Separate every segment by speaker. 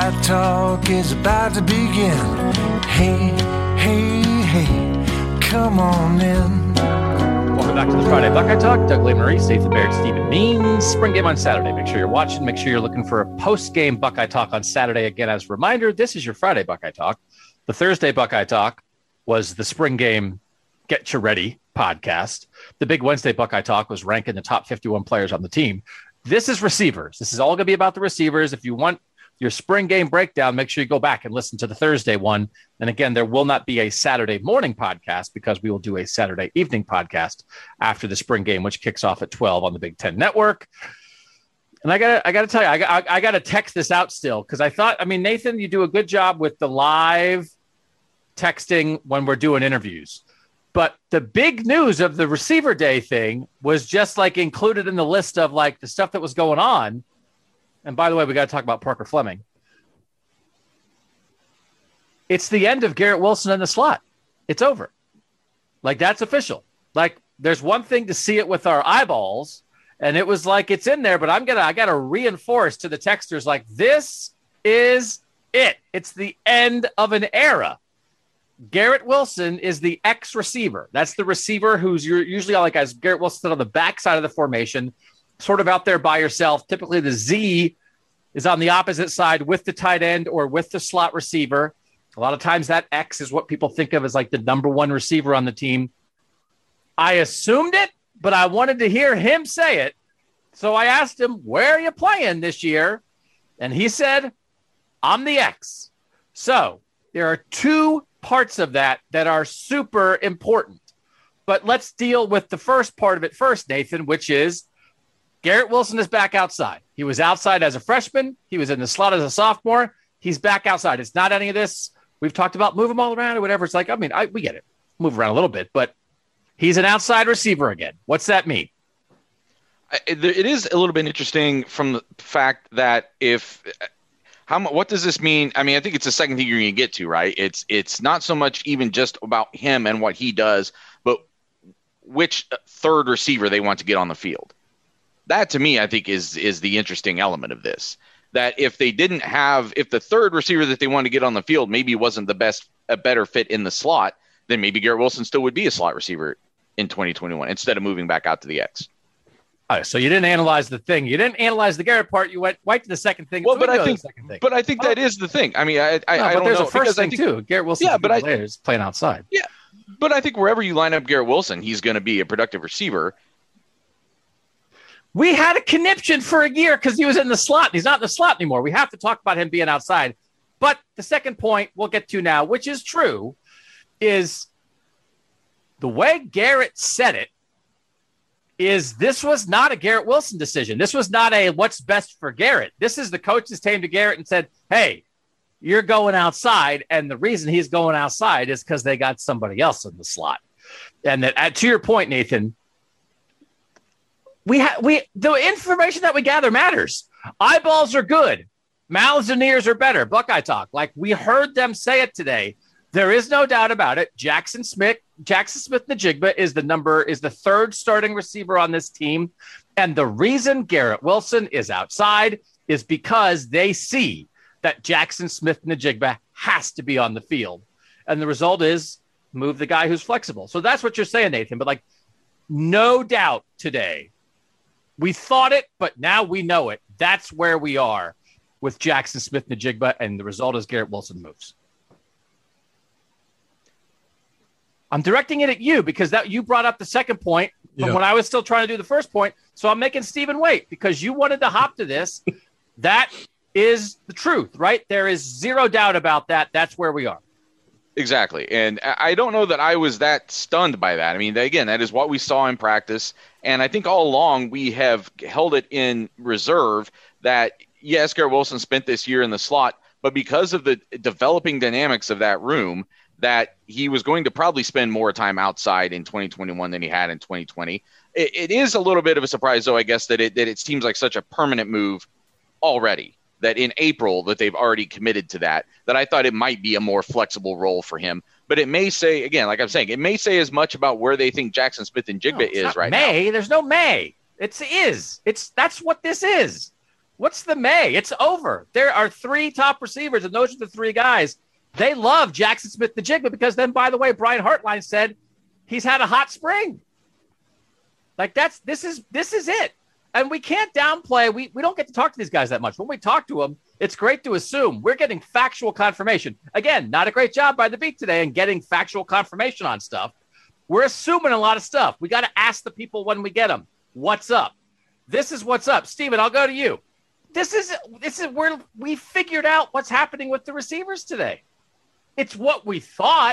Speaker 1: Buckeye Talk is about to begin. Hey, hey, hey, come on in.
Speaker 2: Welcome back to the Friday Buckeye Talk. Doug Lesmerises, Nathan Baird, Stephen Means. Spring game on Saturday. Make sure you're watching. Make sure you're looking for a post-game Buckeye Talk on Saturday. Again, as a reminder, this is your Friday Buckeye Talk. The Thursday Buckeye Talk was the spring game Get You Ready podcast. The big Wednesday Buckeye Talk was ranking the top 51 players on the team. This is receivers. This is all going to be about the receivers. If you want your spring game breakdown, make sure you go back and listen to the Thursday one. And again, there will not be a Saturday morning podcast because we will do a Saturday evening podcast after the spring game, which kicks off at 12 on the Big Ten Network. And I gotta tell you, I gotta text this out still because I thought, Nathan, you do a good job with the live texting when we're doing interviews. But the big news of the receiver day thing was just like included in the list of like the stuff that was going on. And by the way, we got to talk about Parker Fleming. It's the end of Garrett Wilson in the slot. It's over. Like, that's official. Like, there's one thing to see it with our eyeballs, and it was like, it's in there, but I got to reinforce to the texters, like, this is it. It's the end of an era. Garrett Wilson is the X receiver. That's the receiver who's usually like as Garrett Wilson on the backside of the formation, sort of out there by yourself. Typically the Z is on the opposite side with the tight end or with the slot receiver. A lot of times that X is what people think of as like the number one receiver on the team. I assumed it, but I wanted to hear him say it. So I asked him, where are you playing this year? And he said, I'm the X. So there are two parts of that are super important. But let's deal with the first part of it first, Nathan, which is Garrett Wilson is back outside. He was outside as a freshman. He was in the slot as a sophomore. He's back outside. It's not any of this. We've talked about move him all around or whatever. It's like, we get it. Move around a little bit, but he's an outside receiver again. What's that mean?
Speaker 3: It is a little bit interesting from the fact that what does this mean? I think it's the second thing you're going to get to, right? It's not so much even just about him and what he does, but which third receiver they want to get on the field. That to me, I think is the interesting element of this. That if the third receiver that they want to get on the field maybe wasn't a better fit in the slot, then maybe Garrett Wilson still would be a slot receiver in 2021 instead of moving back out to the X.
Speaker 2: All right, so you didn't analyze the thing. You didn't analyze the Garrett part. You went right to the second thing.
Speaker 3: Well, but I think that is the thing. I don't
Speaker 2: there's
Speaker 3: know.
Speaker 2: A first thing too. Garrett Wilson, is playing outside.
Speaker 3: Yeah, but I think wherever you line up Garrett Wilson, he's going to be a productive receiver.
Speaker 2: We had a conniption for a year because he was in the slot. He's not in the slot anymore. We have to talk about him being outside. But the second point we'll get to now, which is true, is the way Garrett said it. This was not a Garrett Wilson decision. This was not a what's best for Garrett. This is the coaches came to Garrett and said, hey, you're going outside. And the reason he's going outside is because they got somebody else in the slot. And that, to your point, Nathan, the information that we gather matters. Eyeballs are good. Mouths and ears are better. Buckeye Talk. Like we heard them say it today. There is no doubt about it. Jackson Smith-Njigba is the third starting receiver on this team. And the reason Garrett Wilson is outside is because they see that Jackson Smith-Njigba has to be on the field. And the result is move the guy who's flexible. So that's what you're saying, Nathan. But like, no doubt today, we thought it, but now we know it. That's where we are with Jackson Smith-Njigba. And the result is Garrett Wilson moves. I'm directing it at you because you brought up the second point from when I was still trying to do the first point. So I'm making Stephen wait because you wanted to hop to this. That is the truth, right? There is zero doubt about that. That's where we are.
Speaker 3: Exactly. And I don't know that I was that stunned by that. Again, that is what we saw in practice. And I think all along we have held it in reserve that, yes, Garrett Wilson spent this year in the slot, but because of the developing dynamics of that room, that he was going to probably spend more time outside in 2021 than he had in 2020. It is a little bit of a surprise, though, I guess, that it seems like such a permanent move already, that in April that they've already committed to that I thought it might be a more flexible role for him. But it may say, again, like I'm saying, it may say as much about where they think Jackson Smith-Njigba is right now.
Speaker 2: There's no may. That's what this is. What's the May? It's over. There are 3 top receivers, and those are the 3 guys. They love Jackson Smith-Njigba because then, by the way, Brian Hartline said he's had a hot spring. Like this is it. And we can't downplay. We don't get to talk to these guys that much. When we talk to them, it's great to assume we're getting factual confirmation. Again, not a great job by the beat today in getting factual confirmation on stuff. We're assuming a lot of stuff. We got to ask the people when we get them, what's up? This is what's up. Steven, I'll go to you. This is where we figured out what's happening with the receivers today. It's what we thought,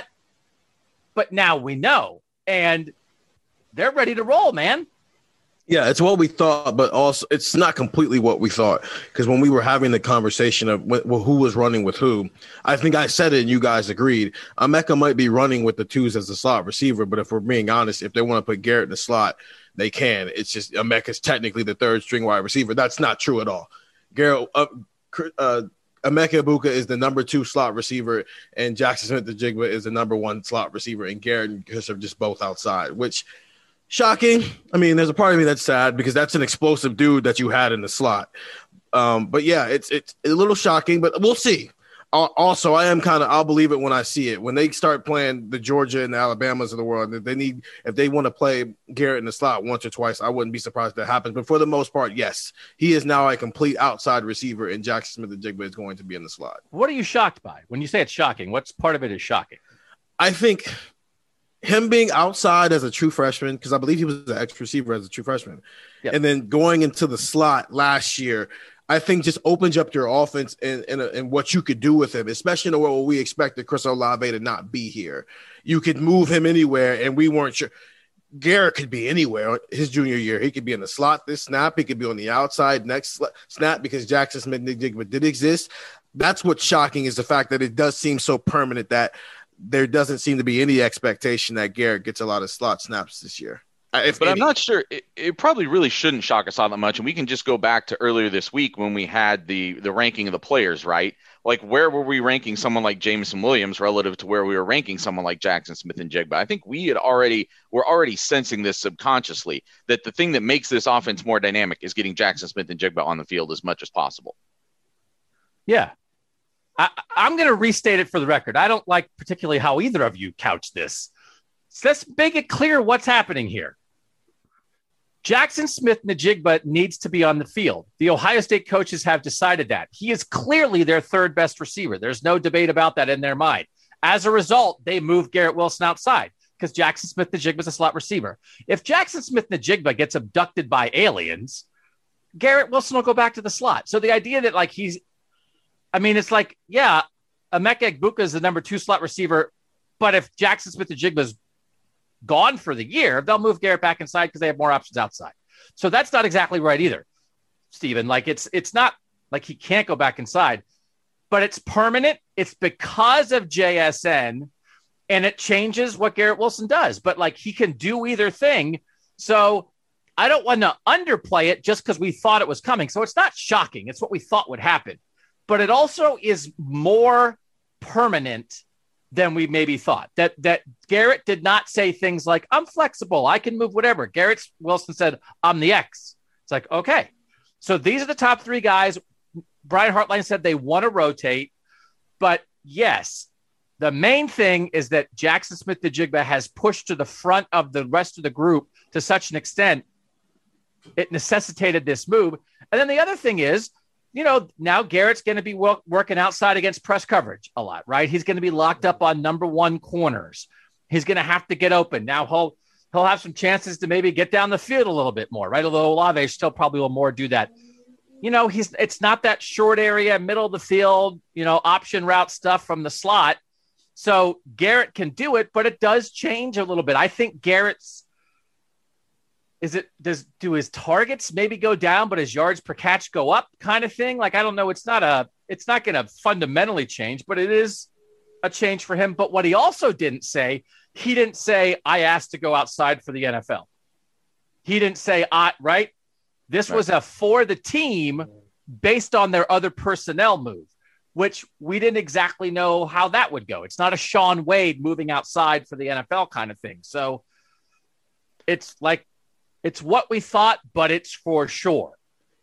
Speaker 2: but now we know. And they're ready to roll, man.
Speaker 4: Yeah, it's what we thought, but also it's not completely what we thought. Because when we were having the conversation of who was running with who, I think I said it and you guys agreed. Emeka might be running with the 2s as a slot receiver, but if we're being honest, if they want to put Garrett in the slot, they can. It's just Emeka's technically the 3rd string wide receiver. That's not true at all. Garrett, Emeka Egbuka is the number 2 slot receiver, and Jackson Smith-Njigba is the number 1 slot receiver, and Garrett and Chris are just both outside, which – shocking. I mean, there's a part of me that's sad because that's an explosive dude that you had in the slot. But yeah, it's a little shocking, but we'll see. Also, I'll believe it when I see it. When they start playing the Georgia and the Alabamas of the world, if they want to play Garrett in the slot once or twice, I wouldn't be surprised if that happens. But for the most part, yes, he is now a complete outside receiver, and Jackson Smith-Njigba is going to be in the slot.
Speaker 2: What are you shocked by? When you say it's shocking, what's part of it is shocking?
Speaker 4: I think him being outside as a true freshman, because I believe he was an X receiver as a true freshman, and then going into the slot last year, I think just opens up your offense and what you could do with him, especially in a world where we expected Chris Olave to not be here. You could move him anywhere, and we weren't sure. Garrett could be anywhere his junior year. He could be in the slot this snap. He could be on the outside next snap because Jackson Smith-Njigba did exist. That's what's shocking is the fact that it does seem so permanent that there doesn't seem to be any expectation that Garrett gets a lot of slot snaps this year.
Speaker 3: I'm not sure. It probably really shouldn't shock us all that much. And we can just go back to earlier this week when we had the ranking of the players, right? Like, where were we ranking someone like Jameson Williams relative to where we were ranking someone like Jackson Smith-Njigba? I think we're already sensing this subconsciously, that the thing that makes this offense more dynamic is getting Jackson Smith-Njigba on the field as much as possible.
Speaker 2: Yeah. I'm going to restate it for the record. I don't like particularly how either of you couch this. So let's make it clear what's happening here. Jackson Smith-Njigba needs to be on the field. The Ohio State coaches have decided that. He is clearly their 3rd best receiver. There's no debate about that in their mind. As a result, they moved Garrett Wilson outside because Jackson Smith-Njigba is a slot receiver. If Jackson Smith-Njigba gets abducted by aliens, Garrett Wilson will go back to the slot. So the idea that it's like, yeah, Emeka Egbuka is the number 2 slot receiver, but if Jackson Smith-Njigba is gone for the year, they'll move Garrett back inside because they have more options outside. So that's not exactly right either, Steven. Like it's not like he can't go back inside, but it's permanent. It's because of JSN, and it changes what Garrett Wilson does. But like he can do either thing. So I don't want to underplay it just because we thought it was coming. So it's not shocking. It's what we thought would happen. But it also is more permanent than we maybe thought. That Garrett did not say things like, I'm flexible, I can move whatever. Garrett Wilson said, I'm the X. It's like, okay. So these are the top 3 guys. Brian Hartline said they want to rotate. But yes, the main thing is that Jackson Smith-Njigba has pushed to the front of the rest of the group to such an extent it necessitated this move. And then the other thing is, now Garrett's going to be working outside against press coverage a lot, right? He's going to be locked up on number 1 corners. He's going to have to get open. Now he'll have some chances to maybe get down the field a little bit more, right? Although Olave still probably will more do that. It's not that short area, middle of the field, option route stuff from the slot. So Garrett can do it, but it does change a little bit. I think Garrett's, do his targets maybe go down, but his yards per catch go up kind of thing? Like, I don't know. It's not going to fundamentally change, but it is a change for him. But what he also didn't say, I asked to go outside for the NFL. He didn't say, right? This was a for the team based on their other personnel move, which we didn't exactly know how that would go. It's not a Shaun Wade moving outside for the NFL kind of thing. So it's like, it's what we thought, but it's for sure.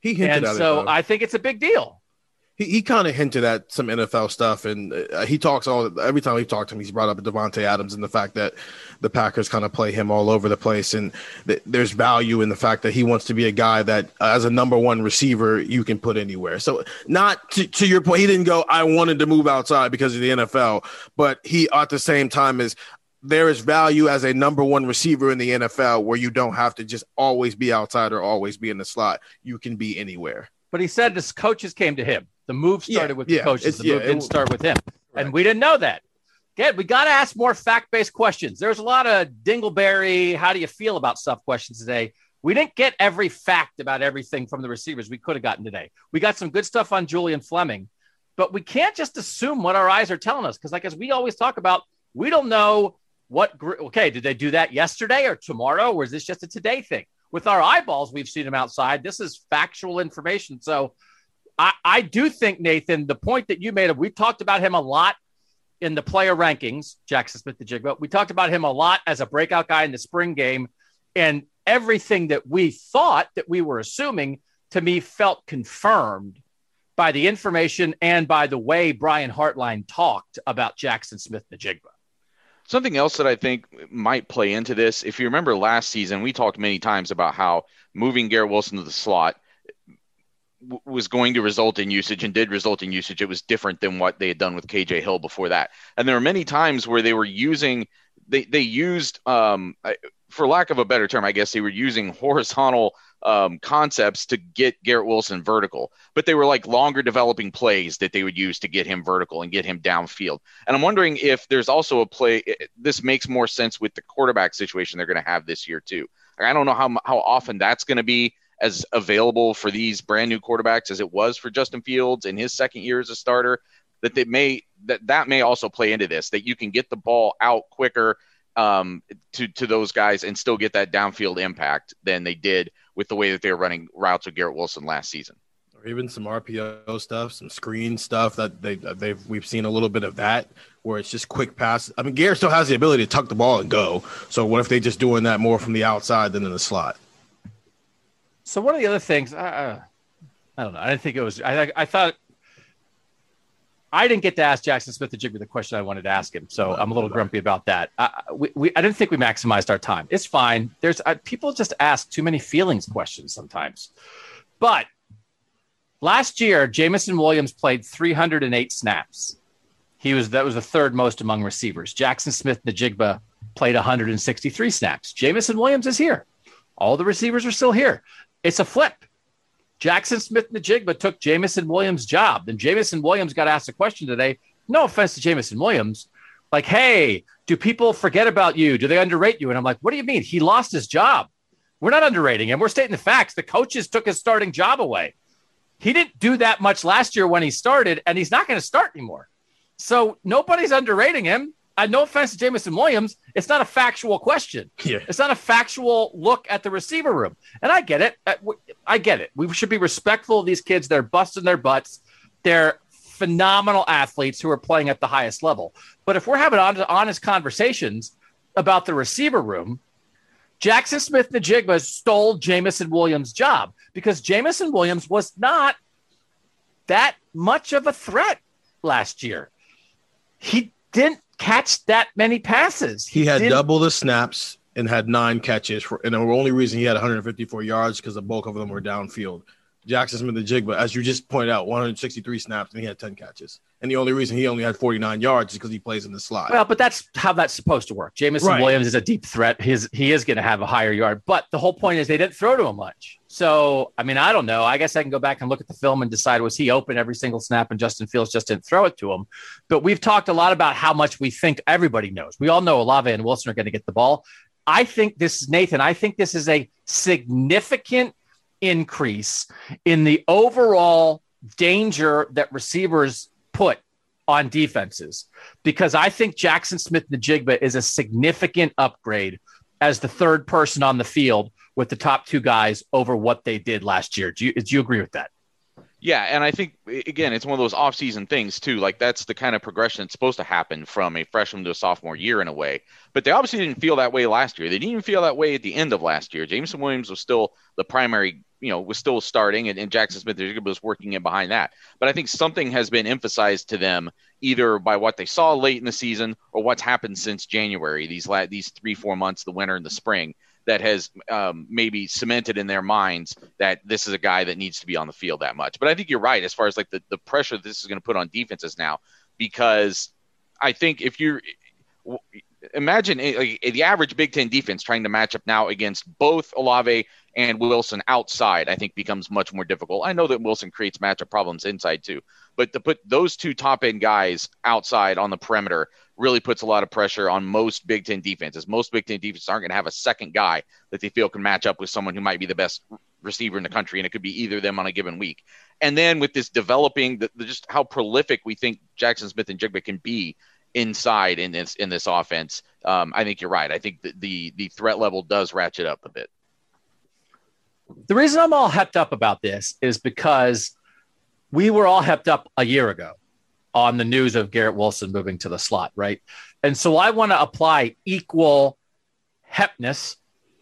Speaker 4: He hinted at it,
Speaker 2: so
Speaker 4: though.
Speaker 2: I think it's a big deal.
Speaker 4: He kind of hinted at some NFL stuff, and he talks every time we talk to him, he's brought up Devontae Adams and the fact that the Packers kind of play him all over the place, and there's value in the fact that he wants to be a guy that, as a number one receiver, you can put anywhere. So, not to your point, he didn't go, I wanted to move outside because of the NFL, but he, at the same time, there is value as a number one receiver in the NFL where you don't have to just always be outside or always be in the slot. You can be anywhere.
Speaker 2: But he said his coaches came to him. The move started with the coaches. The move didn't start with him. Right. And we didn't know that. Again, we got to ask more fact-based questions. There's a lot of dingleberry, how do you feel about stuff questions today. We didn't get every fact about everything from the receivers we could have gotten today. We got some good stuff on Julian Fleming, but we can't just assume what our eyes are telling us. Because like as we always talk about, we don't know did they do that yesterday or tomorrow? Or is this just a today thing? With our eyeballs, we've seen him outside. This is factual information. So I do think, Nathan, the point that you made, we've talked about him a lot in the player rankings, Jackson Smith-Njigba. We talked about him a lot as a breakout guy in the spring game. And everything that we thought that we were assuming, to me, felt confirmed by the information and by the way Brian Hartline talked about Jackson Smith-Njigba.
Speaker 3: Something else that I think might play into this, if you remember last season, we talked many times about how moving Garrett Wilson to the slot was going to result in usage and did result in usage. It was different than what they had done with KJ Hill before that. And there were many times where they were using, they used, for lack of a better term, I guess they were using horizontal concepts to get Garrett Wilson vertical, but they were like longer developing plays that they would use to get him vertical and get him downfield. And I'm wondering if there's also a play, this makes more sense with the quarterback situation they're going to have this year too. I don't know how often that's going to be as available for these brand new quarterbacks as it was for Justin Fields in his second year as a starter, that may also play into this, that you can get the ball out quicker to those guys and still get that downfield impact than they did with the way that they were running routes with Garrett Wilson last season.
Speaker 4: Or even some RPO stuff, some screen stuff that we've seen a little bit of that where it's just quick pass. I mean, Garrett still has the ability to tuck the ball and go. So what if they just doing that more from the outside than in the slot?
Speaker 2: So one of the other things, I don't know. I didn't think it was. I thought I didn't get to ask Jackson Smith-Njigba the question I wanted to ask him, so I'm a little grumpy about that. I didn't think we maximized our time. It's fine. There's people just ask too many feelings questions sometimes. But last year, Jameson Williams played 308 snaps. That was the third most among receivers. Jackson Smith-Njigba played 163 snaps. Jameson Williams is here. All the receivers are still here. It's a flip. Jackson Smith-Njigba took Jameson Williams' job. Then Jameson Williams got asked a question today. No offense to Jameson Williams. Like, hey, do people forget about you? Do they underrate you? And I'm like, what do you mean? He lost his job. We're not underrating him. We're stating the facts. The coaches took his starting job away. He didn't do that much last year when he started, and he's not going to start anymore. So nobody's underrating him. No offense to Jameson Williams, it's not a factual question.
Speaker 4: Yeah.
Speaker 2: It's not a factual look at the receiver room. And I get it. I get it. We should be respectful of these kids. They're busting their butts. They're phenomenal athletes who are playing at the highest level. But if we're having honest conversations about the receiver room, Jackson Smith-Njigba stole Jameson Williams' job because Jameson Williams was not that much of a threat last year. He didn't catch that many passes.
Speaker 4: He had double the snaps and had 9 catches. And the only reason he had 154 yards because the bulk of them were downfield. Jackson Smith-Njigba, as you just pointed out, 163 snaps and he had 10 catches. And the only reason he only had 49 yards is because he plays in the slot.
Speaker 2: Well, but that's how that's supposed to work. Jameson Williams is a deep threat. He is going to have a higher yard. But the whole point is they didn't throw to him much. So, I mean, I don't know. I guess I can go back and look at the film and decide, was he open every single snap and Justin Fields just didn't throw it to him? But we've talked a lot about how much we think everybody knows. We all know Olave and Wilson are going to get the ball. I think this is a significant increase in the overall danger that receivers put on defenses, because I think Jackson Smith-Njigba is a significant upgrade as the third person on the field with the top 2 guys over what they did last year. Do you agree with that?
Speaker 3: Yeah, and I think, again, it's one of those off-season things, too. Like, that's the kind of progression that's supposed to happen from a freshman to a sophomore year in a way. But they obviously didn't feel that way last year. They didn't even feel that way at the end of last year. Jameson Williams was still the primary was still starting, and Jackson Smith was working in behind that. But I think something has been emphasized to them either by what they saw late in the season or what's happened since January, these 3-4 months, the winter and the spring, that has maybe cemented in their minds that this is a guy that needs to be on the field that much. But I think you're right as far as like the pressure this is going to put on defenses now, because I think if you're imagine the average Big Ten defense trying to match up now against both Olave and Wilson outside, I think becomes much more difficult. I know that Wilson creates matchup problems inside too, but to put those two top end guys outside on the perimeter really puts a lot of pressure on most Big Ten defenses. Most Big Ten defenses aren't going to have a second guy that they feel can match up with someone who might be the best receiver in the country, and it could be either of them on a given week. And then with this developing, just how prolific we think Jackson Smith-Njigba can be inside in this offense, I think you're right. I think the threat level does ratchet up a bit.
Speaker 2: The reason I'm all hepped up about this is because we were all hepped up a year ago on the news of Garrett Wilson moving to the slot, right? And so I want to apply equal hepness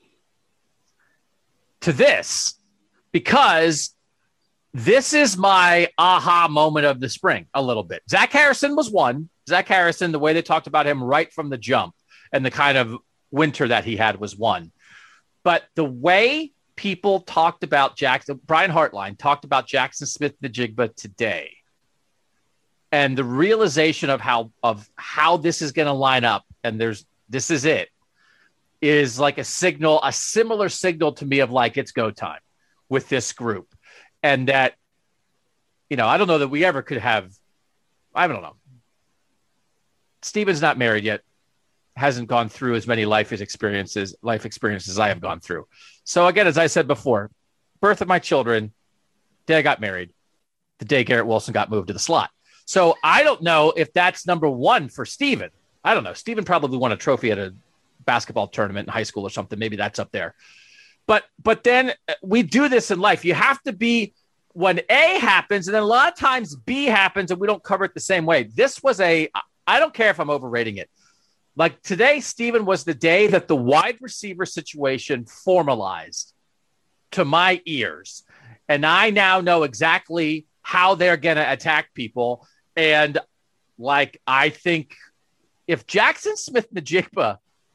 Speaker 2: to this, because this is my aha moment of the spring a little bit. Zach Harrison was one. Zach Harrison, the way they talked about him right from the jump and the kind of winter that he had was one. But the way people talked about Brian Hartline talked about Jackson Smith-Njigba today, and the realization of how this is going to line up, and this is it, is like a similar signal to me of like, it's go time with this group. And that, I don't know that we ever could have, I don't know. Steven's not married yet, hasn't gone through as many life experiences I have gone through. So again, as I said before, birth of my children, day I got married, the day Garrett Wilson got moved to the slot. So I don't know if that's number one for Steven. I don't know. Steven probably won a trophy at a basketball tournament in high school or something. Maybe that's up there. But then we do this in life. You have to be when A happens, and then a lot of times B happens, and we don't cover it the same way. This was I don't care if I'm overrating it. Like today, Steven, was the day that the wide receiver situation formalized to my ears. And I now know exactly how they're going to attack people. And like, I think if Jackson Smith-Njigba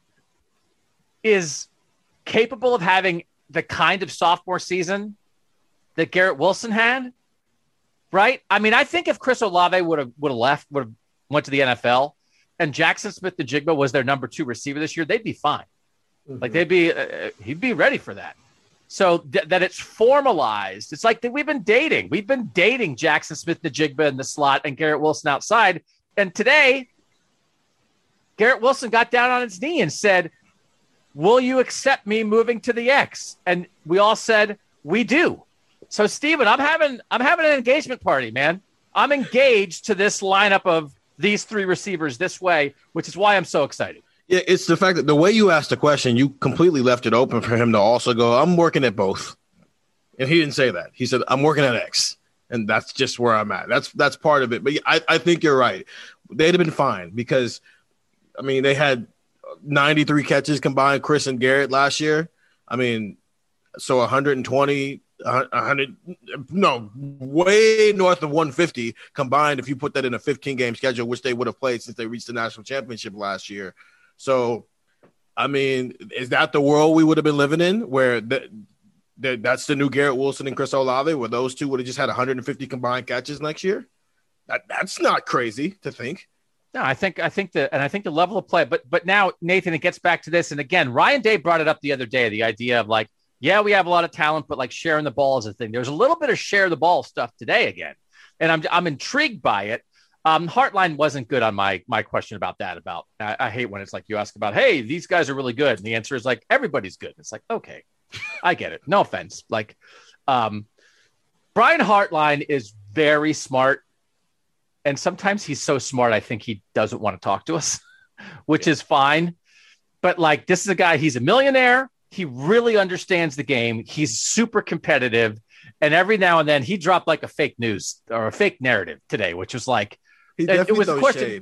Speaker 2: is capable of having the kind of sophomore season that Garrett Wilson had, right? I mean, I think if Chris Olave would have went to the NFL and Jackson Smith-Njigba was their number 2 receiver this year, they'd be fine. Mm-hmm. Like he'd be ready for that. So that it's formalized. It's like that we've been dating Jackson Smith-Njigba in the slot and Garrett Wilson outside. And today, Garrett Wilson got down on his knee and said, "Will you accept me moving to the X?" And we all said, "We do." So Steven, I'm having an engagement party, man. I'm engaged to this lineup of these 3 receivers this way, which is why I'm so excited.
Speaker 4: Yeah, it's the fact that the way you asked the question, you completely left it open for him to also go, "I'm working at both." And he didn't say that. He said, "I'm working at X." And that's just where I'm at. That's part of it. But I think you're right. They'd have been fine because, I mean, they had 93 catches combined, Chris and Garrett last year. I mean, so 120, 100, no, way north of 150 combined if you put that in a 15-game schedule, which they would have played since they reached the national championship last year. So, I mean, is that the world we would have been living in where that's the new Garrett Wilson and Chris Olave, where those two would have just had 150 combined catches next year? That's not crazy to think.
Speaker 2: No, I think the level of play, but now, Nathan, it gets back to this. And again, Ryan Day brought it up the other day, the idea of like, yeah, we have a lot of talent, but like sharing the ball is a thing. There's a little bit of share the ball stuff today again. And I'm intrigued by it. Hartline wasn't good on my question about that. I hate when it's like you ask about, hey, these guys are really good. And the answer is like, everybody's good. It's like, okay, I get it. No offense. Like, Brian Hartline is very smart. And sometimes he's so smart, I think he doesn't want to talk to us, which is fine. But like, this is a guy, he's a millionaire. He really understands the game. He's super competitive. And every now and then he dropped like a fake news or a fake narrative today, which was like, it was a question. Shade.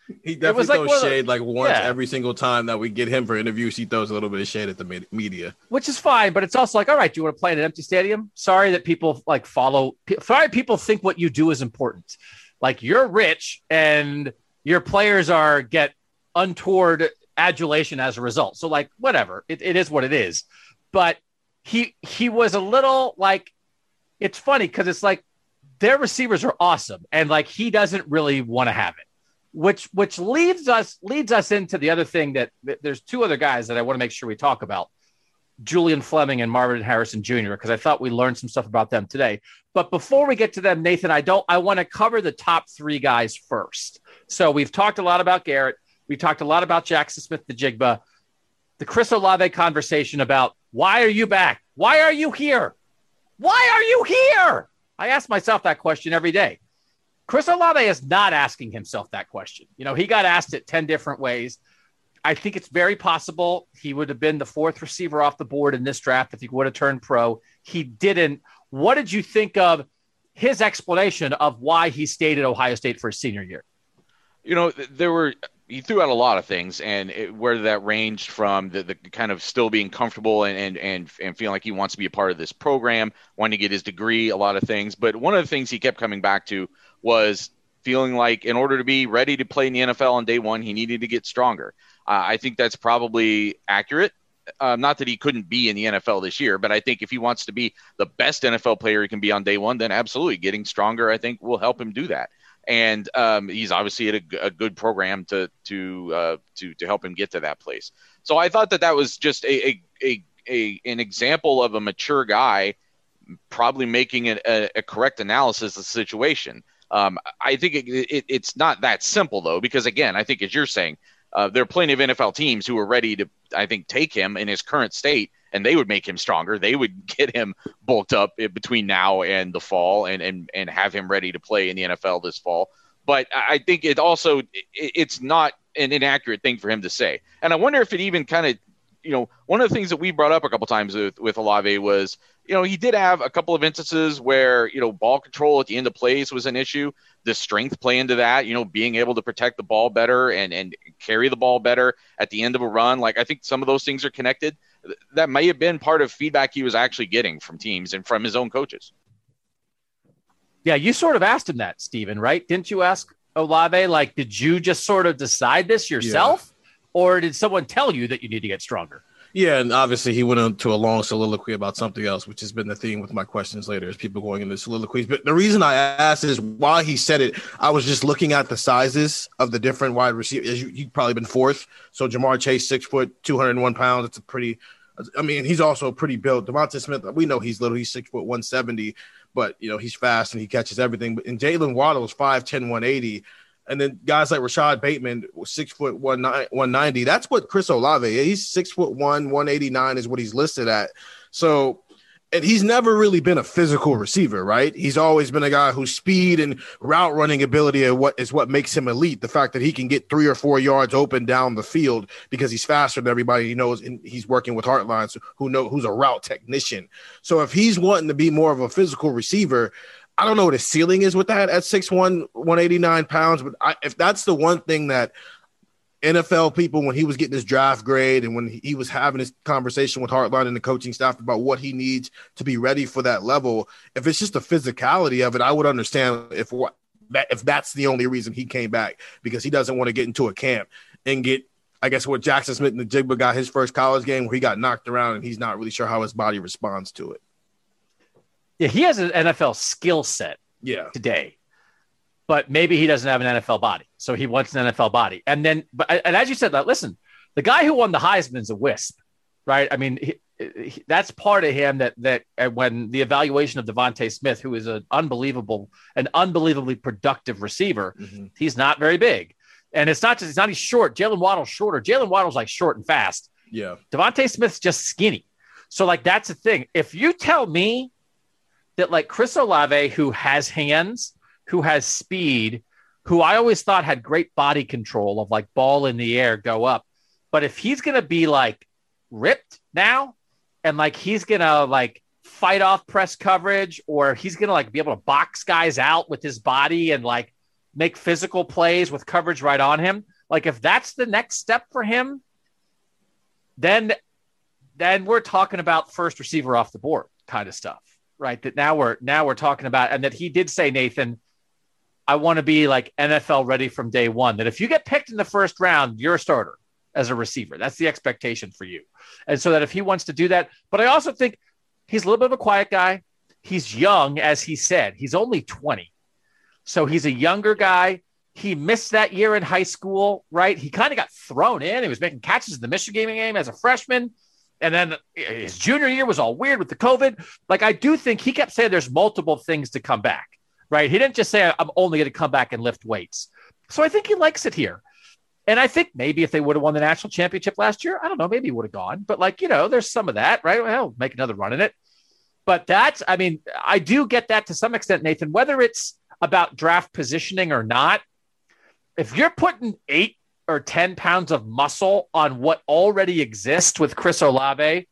Speaker 4: He definitely throws shade like once
Speaker 2: yeah.
Speaker 4: every single time that we get him for interviews. He throws a little bit of shade at the media,
Speaker 2: which is fine. But it's also like, all right, do you want to play in an empty stadium? Sorry that people like follow. Sorry, people think what you do is important. Like you're rich and your players get untoward adulation as a result. So like whatever, it is what it is. But he was a little like, it's funny because it's like their receivers are awesome and like he doesn't really want to have it. Which leads us into the other thing that there's two other guys that I want to make sure we talk about, Julian Fleming and Marvin Harrison Jr., because I thought we learned some stuff about them today. But before we get to them, Nathan, I want to cover the top three guys first. So we've talked a lot about Garrett. We talked a lot about Jackson Smith-Njigba, the Chris Olave conversation about why are you back? Why are you here? Why are you here? I ask myself that question every day. Chris Olave is not asking himself that question. You know, he got asked it 10 different ways. I think it's very possible he would have been the fourth receiver off the board in this draft if he would have turned pro. He didn't. What did you think of his explanation of why he stayed at Ohio State for his senior year?
Speaker 3: You know, he threw out a lot of things, and where that ranged from the kind of still being comfortable and feeling like he wants to be a part of this program, wanting to get his degree, a lot of things. But one of the things he kept coming back to was feeling like in order to be ready to play in the NFL on day one, he needed to get stronger. I think that's probably accurate. Not that he couldn't be in the NFL this year, but I think if he wants to be the best NFL player he can be on day one, then absolutely getting stronger, I think, will help him do that. And he's obviously at a good program to help him get to that place. So I thought that was just an example of a mature guy probably making a correct analysis of the situation. I think it's not that simple, though, because, again, I think, as you're saying, there are plenty of NFL teams who are ready to, I think, take him in his current state, and they would make him stronger. They would get him bulked up between now and the fall and have him ready to play in the NFL this fall. But I think it's not an inaccurate thing for him to say. And I wonder if it even kind of, you know, one of the things that we brought up a couple times with Olave was, you know, he did have a couple of instances where, you know, ball control at the end of plays was an issue. The strength play into that, you know, being able to protect the ball better and carry the ball better at the end of a run. Like, I think some of those things are connected. That may have been part of feedback he was actually getting from teams and from his own coaches.
Speaker 2: Yeah, you sort of asked him that, Steven, right? Didn't you ask Olave, like, did you just sort of decide this yourself? Yeah. Or did someone tell you that you need to get stronger?
Speaker 4: Yeah, and obviously he went into a long soliloquy about something else, which has been the theme with my questions later, is people going into soliloquies. But the reason I asked is why he said it. I was just looking at the sizes of the different wide receivers. You've probably been fourth. So Jamar Chase, 6 foot, 201 pounds. It's a pretty – I mean, he's also pretty built. Devonta Smith, we know he's little. He's 6 foot, 170. But, you know, he's fast and he catches everything. But Jalen Waddle is 5'10", 180. And then guys like Rashad Bateman, 6 foot, 190. That's what Chris Olave is. He's 6 foot 189 is what he's listed at. So, and he's never really been a physical receiver, right? He's always been a guy whose speed and route running ability is what makes him elite. The fact that he can get 3 or 4 yards open down the field because he's faster than everybody he knows, and he's working with Heartline, who's a route technician. So if he's wanting to be more of a physical receiver, I don't know what his ceiling is with that at 6'1", 189 pounds, but if that's the one thing that NFL people, when he was getting his draft grade and when he was having his conversation with Heartline and the coaching staff about what he needs to be ready for that level, if it's just the physicality of it, I would understand if that's the only reason he came back, because he doesn't want to get into a camp and get, I guess, what Jackson Smith-Njigba got his first college game where he got knocked around and he's not really sure how his body responds to it.
Speaker 2: Yeah, he has an NFL skill set today, but maybe he doesn't have an NFL body. So he wants an NFL body. And as you said, listen, the guy who won the Heisman is a wisp, right? I mean, that's part of him that when the evaluation of Devonta Smith, who is an unbelievably productive receiver, he's not very big. And it's not he's short. Jalen Waddle's shorter. Jalen Waddle's like short and fast.
Speaker 4: Yeah.
Speaker 2: Devonta Smith's just skinny. So like, that's the thing. If you tell me that like Chris Olave, who has hands, who has speed, who I always thought had great body control of like ball in the air, go up. But if he's going to be like ripped now and like he's going to like fight off press coverage, or he's going to like be able to box guys out with his body and like make physical plays with coverage right on him. Like if that's the next step for him, then we're talking about first receiver off the board kind of stuff, right? That now we're talking about, and that he did say, Nathan, I want to be like NFL ready from day one. That if you get picked in the first round, you're a starter as a receiver. That's the expectation for you. And so that if he wants to do that, but I also think he's a little bit of a quiet guy. He's young, as he said. He's only 20. So he's a younger guy. He missed that year in high school, right? He kind of got thrown in. He was making catches in the Michigan game as a freshman. And then his junior year was all weird with the COVID. Like, I do think he kept saying there's multiple things to come back, right? He didn't just say, I'm only going to come back and lift weights. So I think he likes it here. And I think maybe if they would have won the national championship last year, I don't know, maybe he would have gone. But like, there's some of that, right? Well, make another run in it. But I do get that to some extent, Nathan, whether it's about draft positioning or not. If you're putting 8 or 10 pounds of muscle on what already exists with Chris Olave,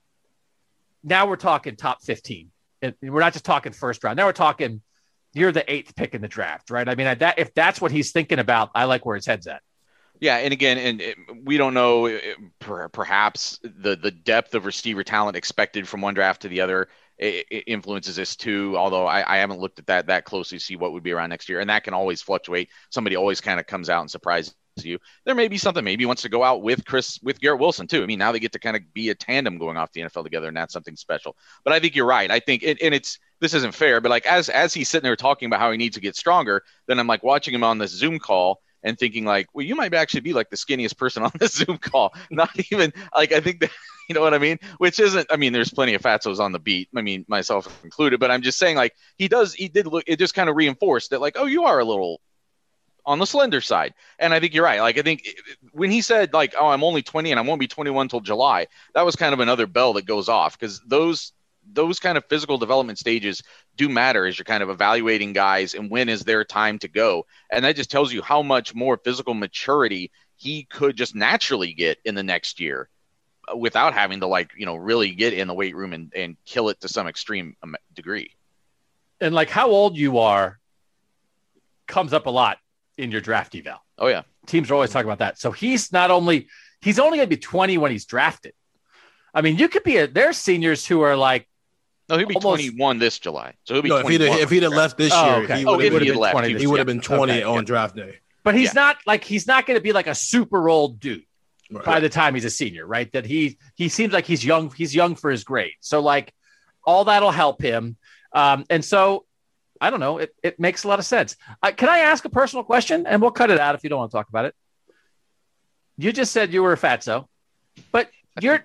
Speaker 2: now we're talking top 15. And we're not just talking first round. Now we're talking you're the 8th pick in the draft, right? I mean, if that's what he's thinking about, I like where his head's at.
Speaker 3: Yeah, and again, we don't know, perhaps the depth of receiver talent expected from one draft to the other influences this too, although I haven't looked at that closely to see what would be around next year, and that can always fluctuate. Somebody always kind of comes out and surprises you. There may be something, maybe he wants to go out with Garrett Wilson too. I mean, now they get to kind of be a tandem going off the NFL together, and that's something special. But I think you're right. I think, this isn't fair, but like as he's sitting there talking about how he needs to get stronger, then I'm like watching him on this Zoom call and thinking like, well, you might actually be like the skinniest person on this Zoom call. Not even like, I think that, you know what I mean? Which isn't, I mean, there's plenty of fatzos on the beat. I mean, myself included, but I'm just saying like, he did look, it just kind of reinforced that like, oh, you are a little on the slender side. And I think you're right. Like, I think when he said like, oh, I'm only 20 and I won't be 21 till July, that was kind of another bell that goes off, because those kind of physical development stages do matter as you're kind of evaluating guys and when is their time to go. And that just tells you how much more physical maturity he could just naturally get in the next year without having to like, really get in the weight room and kill it to some extreme degree. And
Speaker 2: like how old you are comes up a lot in your draft eval.
Speaker 3: Oh yeah.
Speaker 2: Teams are always talking about that. So he's only going to be 20 when he's drafted. I mean, you could be there's seniors who are like,
Speaker 3: no, he'll be 21 this July. So he'll be 21.
Speaker 4: If he'd have left this year,
Speaker 2: okay.
Speaker 4: he would have been
Speaker 2: 20.
Speaker 4: He would have been 20 on draft day.
Speaker 2: But he's not going to be like a super old dude by the time he's a senior, right? That he seems like he's young. He's young for his grade. So like all that'll help him. And so I don't know. It makes a lot of sense. Can I ask a personal question? And we'll cut it out if you don't want to talk about it. You just said you were a fatso, but you're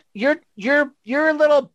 Speaker 2: a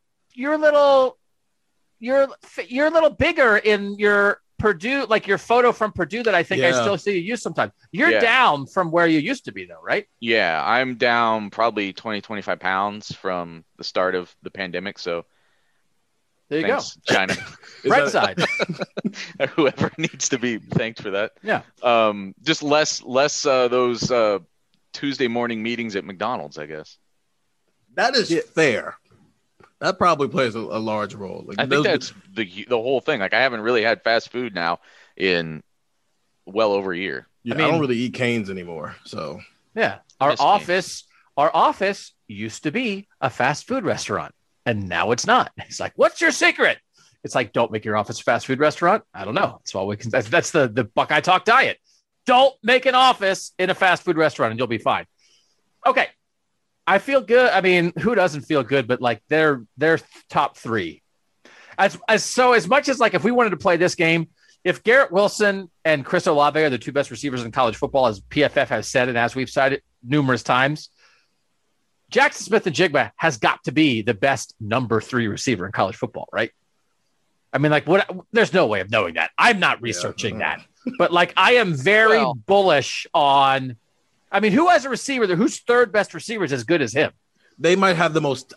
Speaker 2: little bigger in your Purdue, like your photo from Purdue that I think I still see you use sometimes. You're down from where you used to be though, right?
Speaker 3: Yeah, I'm down probably 20, 25 pounds from the start of the pandemic. So
Speaker 2: there you
Speaker 3: thanks,
Speaker 2: go.
Speaker 3: China.
Speaker 2: Red side.
Speaker 3: Whoever needs to be thanked for that.
Speaker 2: Yeah.
Speaker 3: Just less those Tuesday morning meetings at McDonald's, I guess.
Speaker 4: That is fair. That probably plays a large role. Like,
Speaker 3: I think that's the whole thing. Like, I haven't really had fast food now in well over a year.
Speaker 4: Yeah, I don't really eat Cane's anymore. So
Speaker 2: yeah, our office used to be a fast food restaurant, and now it's not. It's like, what's your secret? It's like, don't make your office a fast food restaurant. I don't know. That's all we can. That's the Buckeye Talk diet. Don't make an office in a fast food restaurant, and you'll be fine. Okay. I feel good. I mean, who doesn't feel good? But like they're top 3. As much as like if we wanted to play this game, if Garrett Wilson and Chris Olave are the 2 best receivers in college football, as PFF has said and as we've cited numerous times, Jackson Smith-Njigba has got to be the best number 3 receiver in college football, right? I mean, like there's no way of knowing that. I'm not researching that, but like I am very bullish on. I mean, who has a receiver there? Whose 3rd best receiver is as good as him?
Speaker 4: They might have the most.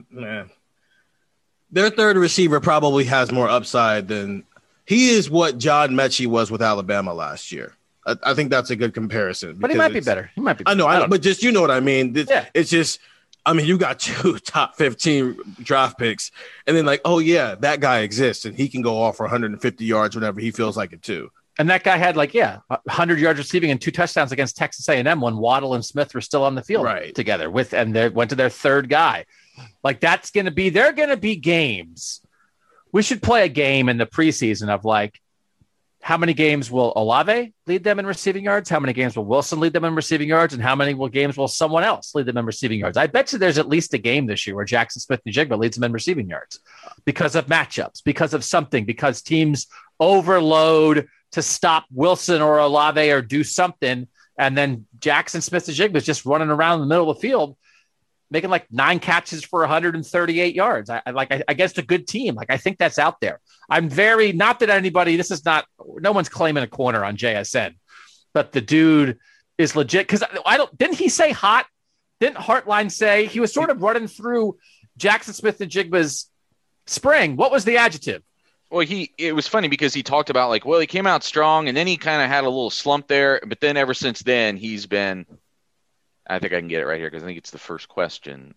Speaker 4: Their 3rd receiver probably has more upside than he is. What John Mechie was with Alabama last year. I think that's a good comparison.
Speaker 2: But he might be better. He might be.
Speaker 4: I know, but just you know what I mean. It's just. I mean, you got 2 top 15 draft picks, and then like, oh yeah, that guy exists, and he can go off for 150 yards whenever he feels like it too.
Speaker 2: And that guy had 100 yards receiving and 2 touchdowns against Texas A&M when Waddle and Smith were still on the field together and they went to their third guy. Like they're going to be games. We should play a game in the preseason of how many games will Olave lead them in receiving yards? How many games will Wilson lead them in receiving yards? And how many games will someone else lead them in receiving yards? I bet you there's at least a game this year where Jackson Smith-Njigba leads them in receiving yards because of matchups, because of something, because teams overload to stop Wilson or Olave or do something. And then Jackson Smith-Njigba is just running around in the middle of the field, making 9 catches for 138 yards. I guess a good team. I think that's out there. I'm not that anybody, no one's claiming a corner on JSN, but the dude is legit. Cause didn't he say hot? Didn't Heartline say he was sort of running through Jackson Smith-Njigba's spring? What was the adjective?
Speaker 3: Well, it was funny because he talked about he came out strong and then he kind of had a little slump there. But then ever since then, he's been, I think I can get it right here because I think it's the first question.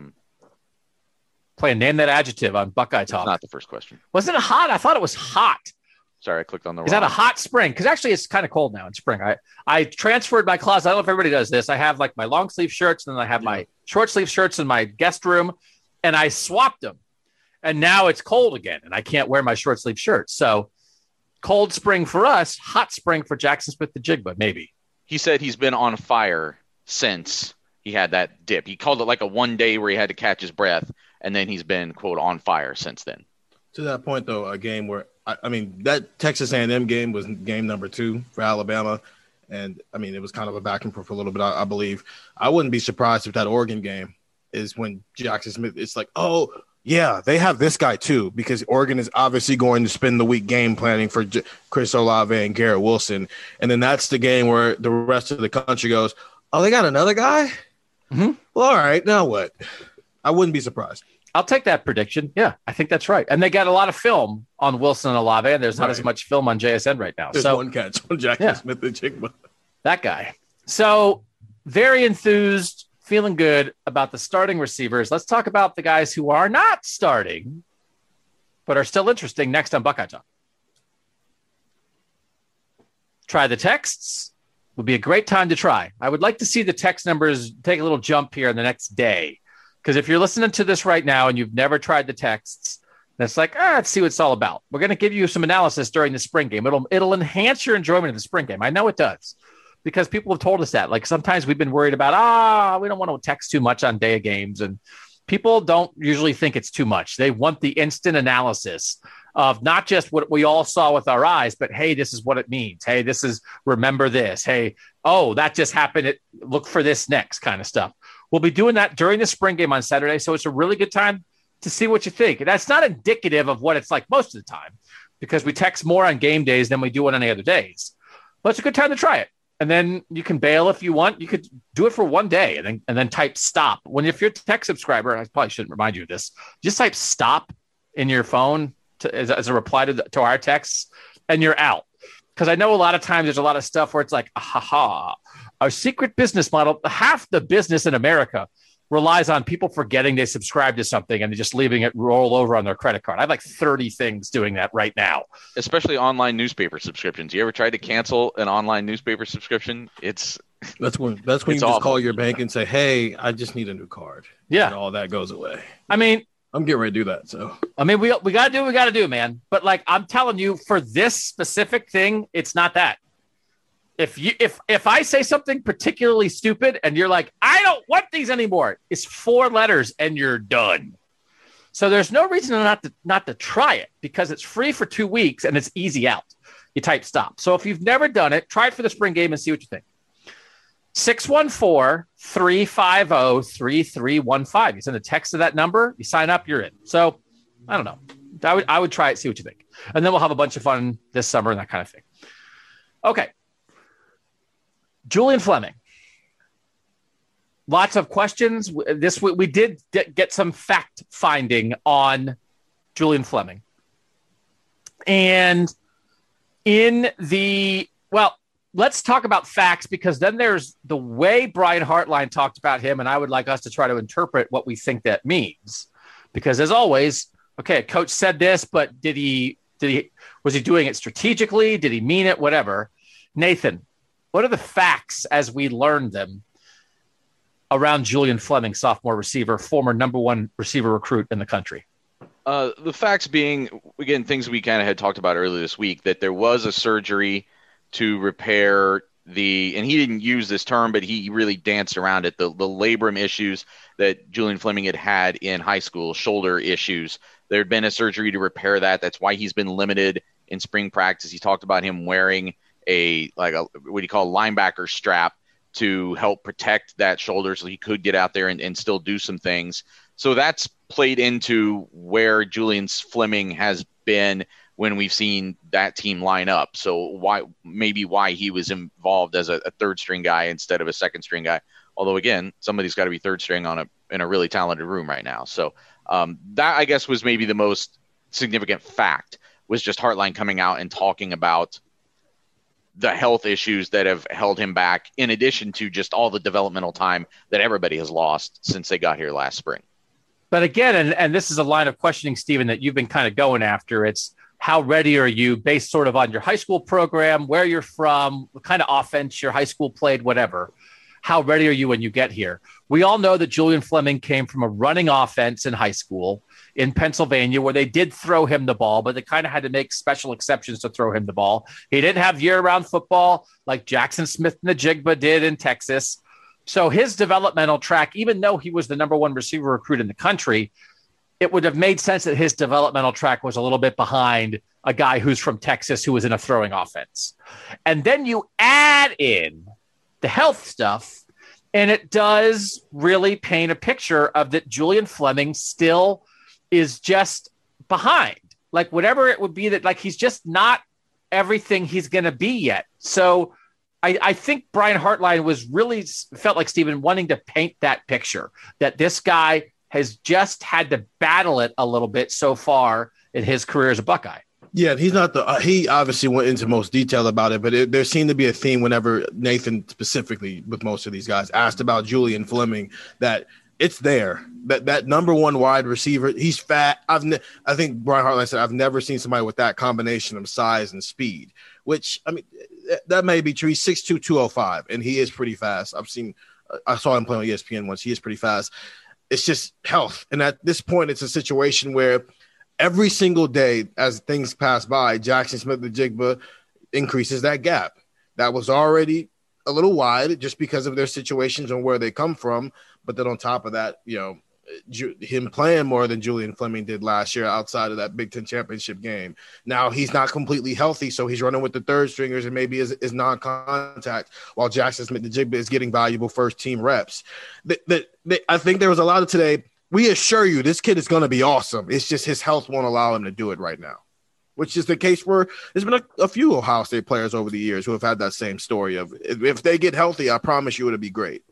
Speaker 2: Name that adjective on Buckeye Talk.
Speaker 3: It's not the first question.
Speaker 2: Wasn't it hot? I thought it was hot.
Speaker 3: Sorry, I clicked on the wrong.
Speaker 2: Is that a hot spring? Because actually it's kind of cold now in spring. I transferred my closet. I don't know if everybody does this. I have my long sleeve shirts and then I have my short sleeve shirts in my guest room and I swapped them. And now it's cold again and I can't wear my short sleeve shirts. So cold spring for us, hot spring for Jackson Smith-Njigba, maybe.
Speaker 3: He said he's been on fire since he had that dip. He called it a one day where he had to catch his breath. And then he's been, quote, on fire since then.
Speaker 4: To that point, though, a game where, that Texas A&M game was game number 2 for Alabama. And, it was kind of a back and forth for a little bit, I believe. I wouldn't be surprised if that Oregon game is when Jackson Smith, it's oh, yeah, they have this guy, too, because Oregon is obviously going to spend the week game planning for Chris Olave and Garrett Wilson. And then that's the game where the rest of the country goes, oh, they got another guy?
Speaker 2: Mm-hmm.
Speaker 4: Well, all right, now what? I wouldn't be surprised.
Speaker 2: I'll take that prediction. Yeah, I think that's right. And they got a lot of film on Wilson and Olave, and there's not as much film on JSN right now.
Speaker 4: There's one catch on Jackson Smith-Njigba.
Speaker 2: That guy. So very enthused, feeling good about the starting receivers. Let's talk about the guys who are not starting, but are still interesting next on Buckeye Talk. Try the texts. Would be a great time to try. I would like to see the text numbers take a little jump here in the next day. Because if you're listening to this right now and you've never tried the texts, that's let's see what it's all about. We're going to give you some analysis during the spring game. It'll enhance your enjoyment of the spring game. I know it does because people have told us that. Sometimes we've been worried about, we don't want to text too much on day of games. And people don't usually think it's too much. They want the instant analysis of not just what we all saw with our eyes, but, hey, this is what it means. Hey, this is, remember this. Hey, oh, that just happened. Look for this next kind of stuff. We'll be doing that during the spring game on Saturday, so it's a really good time to see what you think. And that's not indicative of what it's like most of the time because we text more on game days than we do on any other days. But it's a good time to try it. And then you can bail if you want. You could do it for one day and then type stop. If you're a tech subscriber, I probably shouldn't remind you of this, just type stop in your phone as a reply to our texts, and you're out. Because I know a lot of times there's a lot of stuff where it's our secret business model, half the business in America relies on people forgetting they subscribe to something and just leaving it roll over on their credit card. I have 30 things doing that right now.
Speaker 3: Especially online newspaper subscriptions. You ever tried to cancel an online newspaper subscription? That's when you just call your bank and say, hey, I just need a new card.
Speaker 2: Yeah.
Speaker 3: And all that goes away.
Speaker 4: I'm getting ready to do that. So,
Speaker 2: we got to do what we got to do, man. But I'm telling you, for this specific thing, it's not that. If I say something particularly stupid and you're like, I don't want these anymore, it's 4 letters and you're done. So there's no reason not to try it because it's free for 2 weeks and it's easy out. You type stop. So if you've never done it, try it for the spring game and see what you think. 614-350-3315. You send a text to that number, you sign up, you're in. So I don't know. I would try it, see what you think. And then we'll have a bunch of fun this summer and that kind of thing. Okay. Julian Fleming. Lots of questions. We did get some fact finding on Julian Fleming. And let's talk about facts because then there's the way Brian Hartline talked about him, and I would like us to try to interpret what we think that means. Because as always, okay, a coach said this, but did he Was he doing it strategically? Did he mean it? Whatever. Nathan, what are the facts as we learned them around Julian Fleming, sophomore receiver, former number one receiver recruit in the country?
Speaker 3: The facts being, again, things we kind of had talked about earlier this week, that there was a surgery to repair and he didn't use this term, but he really danced around it, the labrum issues that Julian Fleming had in high school, shoulder issues. There had been a surgery to repair that. That's why he's been limited in spring practice. He talked about him wearing what do you call linebacker strap to help protect that shoulder so he could get out there and still do some things. So that's played into where Julian Fleming has been when we've seen that team line up. So why he was involved as a third string guy instead of a second string guy. Although again, somebody's got to be third string in a really talented room right now. So that I guess was maybe the most significant fact, was just Hartline coming out and talking about the health issues that have held him back, in addition to just all the developmental time that everybody has lost since they got here last spring.
Speaker 2: But again, and this is a line of questioning, Stephen, that you've been kind of going after. It's how ready are you based sort of on your high school program, where you're from, what kind of offense your high school played, whatever. How ready are you when you get here? We all know that Julian Fleming came from a running offense in high school in Pennsylvania, where they did throw him the ball, but they kind of had to make special exceptions to throw him the ball. He didn't have year-round football like Jackson Smith-Njigba did in Texas. So his developmental track, even though he was the number one receiver recruit in the country, it would have made sense that his developmental track was a little bit behind a guy who's from Texas who was in a throwing offense. And then you add in the health stuff, and it does really paint a picture of that Julian Fleming still is just behind. Like whatever it would be, that like he's just not everything he's going to be yet. So I think Brian Hartline was really felt like Stephen wanting to paint that picture, that this guy has just had to battle it a little bit so far in his career as a Buckeye.
Speaker 4: Yeah, he's not he obviously went into most detail about it, but there seemed to be a theme whenever Nathan specifically with most of these guys asked about Julian Fleming, that it's there, that number one wide receiver. He's fat. I think Brian Hartline said, I've never seen somebody with that combination of size and speed, which, I mean, that may be true. He's 6'2", 205, and he is pretty fast. I saw him play on ESPN once. He is pretty fast. It's just health. And at this point, it's a situation where every single day as things pass by, Jackson Smith-Njigba increases that gap. That was already a little wide just because of their situations and where they come from. But then on top of that, him playing more than Julian Fleming did last year outside of that Big Ten championship game. Now he's not completely healthy, so he's running with the third stringers and maybe is non-contact, while Jackson Smith-Njigba is getting valuable first-team reps. I think there was a lot of today. We assure you this kid is going to be awesome. It's just his health won't allow him to do it right now, which is the case where there's been a few Ohio State players over the years who have had that same story of if they get healthy, I promise you it'll be great.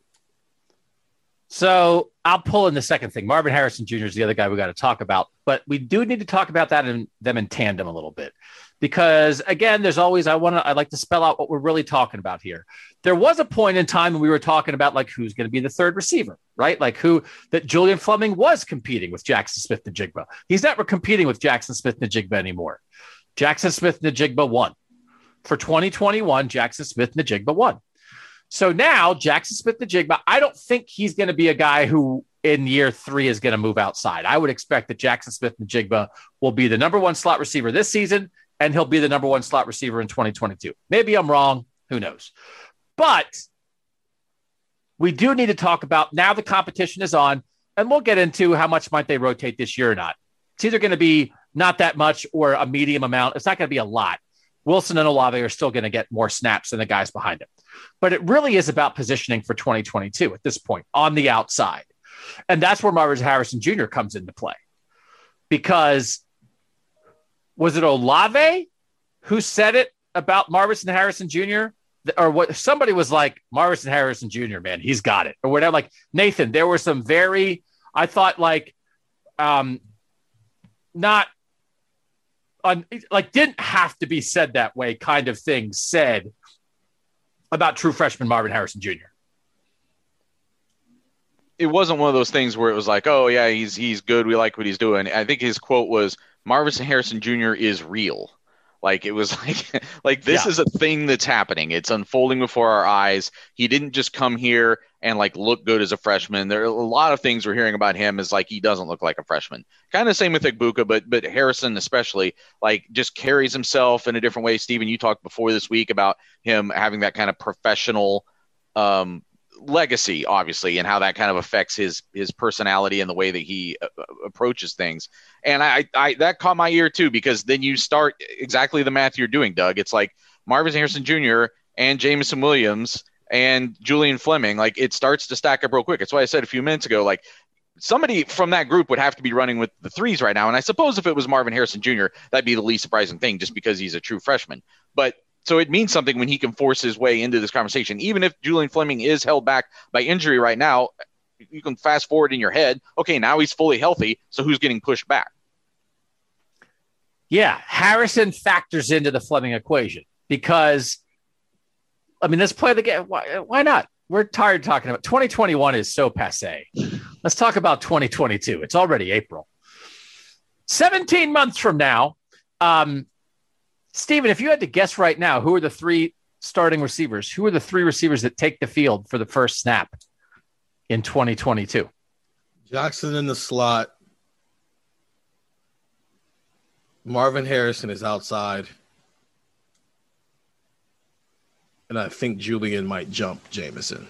Speaker 2: So I'll pull in the second thing. Marvin Harrison Jr. is the other guy we got to talk about, but we do need to talk about that and them in tandem a little bit, because again, there's always, I'd like to spell out what we're really talking about here. There was a point in time when we were talking about like who's going to be the third receiver, right? Like that Julian Fleming was competing with Jackson Smith-Njigba. He's never competing with Jackson Smith-Njigba anymore. Jackson Smith-Njigba won. For 2021, Jackson Smith-Njigba won. So now Jackson Smith-Njigba, I don't think he's going to be a guy who in year 3 is going to move outside. I would expect that Jackson Smith-Njigba will be the number one slot receiver this season, and he'll be the number one slot receiver in 2022. Maybe I'm wrong. Who knows? But we do need to talk about now the competition is on, and we'll get into how much might they rotate this year or not. It's either going to be not that much or a medium amount. It's not going to be a lot. Wilson and Olave are still going to get more snaps than the guys behind him. But it really is about positioning for 2022 at this point on the outside. And that's where Marvin Harrison Jr. comes into play. Because was it Olave who said it about Marvin Harrison Jr.? Or what? Somebody was like, Marvin Harrison Jr., man, he's got it. Or whatever. Like, Nathan, there were some very, I thought like, not, like didn't have to be said that way kind of things said about true freshman Marvin Harrison Jr.
Speaker 3: It wasn't one of those things where it was like, oh yeah, he's good. We like what he's doing. I think his quote was, Marvin Harrison Jr. is real. Like it was like this is a thing that's happening. It's unfolding before our eyes. He didn't just come here and like look good as a freshman. There are a lot of things we're hearing about him is like he doesn't look like a freshman. Kind of same with Igbuka, but Harrison especially like just carries himself in a different way. Steven, you talked before this week about him having that kind of professional legacy, obviously, and how that kind of affects his personality and the way that he approaches things. And I that caught my ear too, because then you start exactly the math you're doing, Doug. It's like Marvin Harrison Jr. and Jameson Williams and Julian Fleming. Like it starts to stack up real quick. That's why I said a few minutes ago, like somebody from that group would have to be running with the threes right now. And I suppose if it was Marvin Harrison Jr., that'd be the least surprising thing, just because he's a true freshman. But so it means something when he can force his way into this conversation. Even if Julian Fleming is held back by injury right now, you can fast forward in your head. Okay, now he's fully healthy. So who's getting pushed back?
Speaker 2: Yeah, Harrison factors into the Fleming equation because, I mean, let's play the game. Why not? We're tired of talking about 2021 is so passé. Let's talk about 2022. It's already April. 17 months from now, Steven, if you had to guess right now, who are the three starting receivers? Who are the three receivers that take the field for the first snap in 2022?
Speaker 4: Jackson in the slot. Marvin Harrison is outside. And I think Julian might jump Jameson.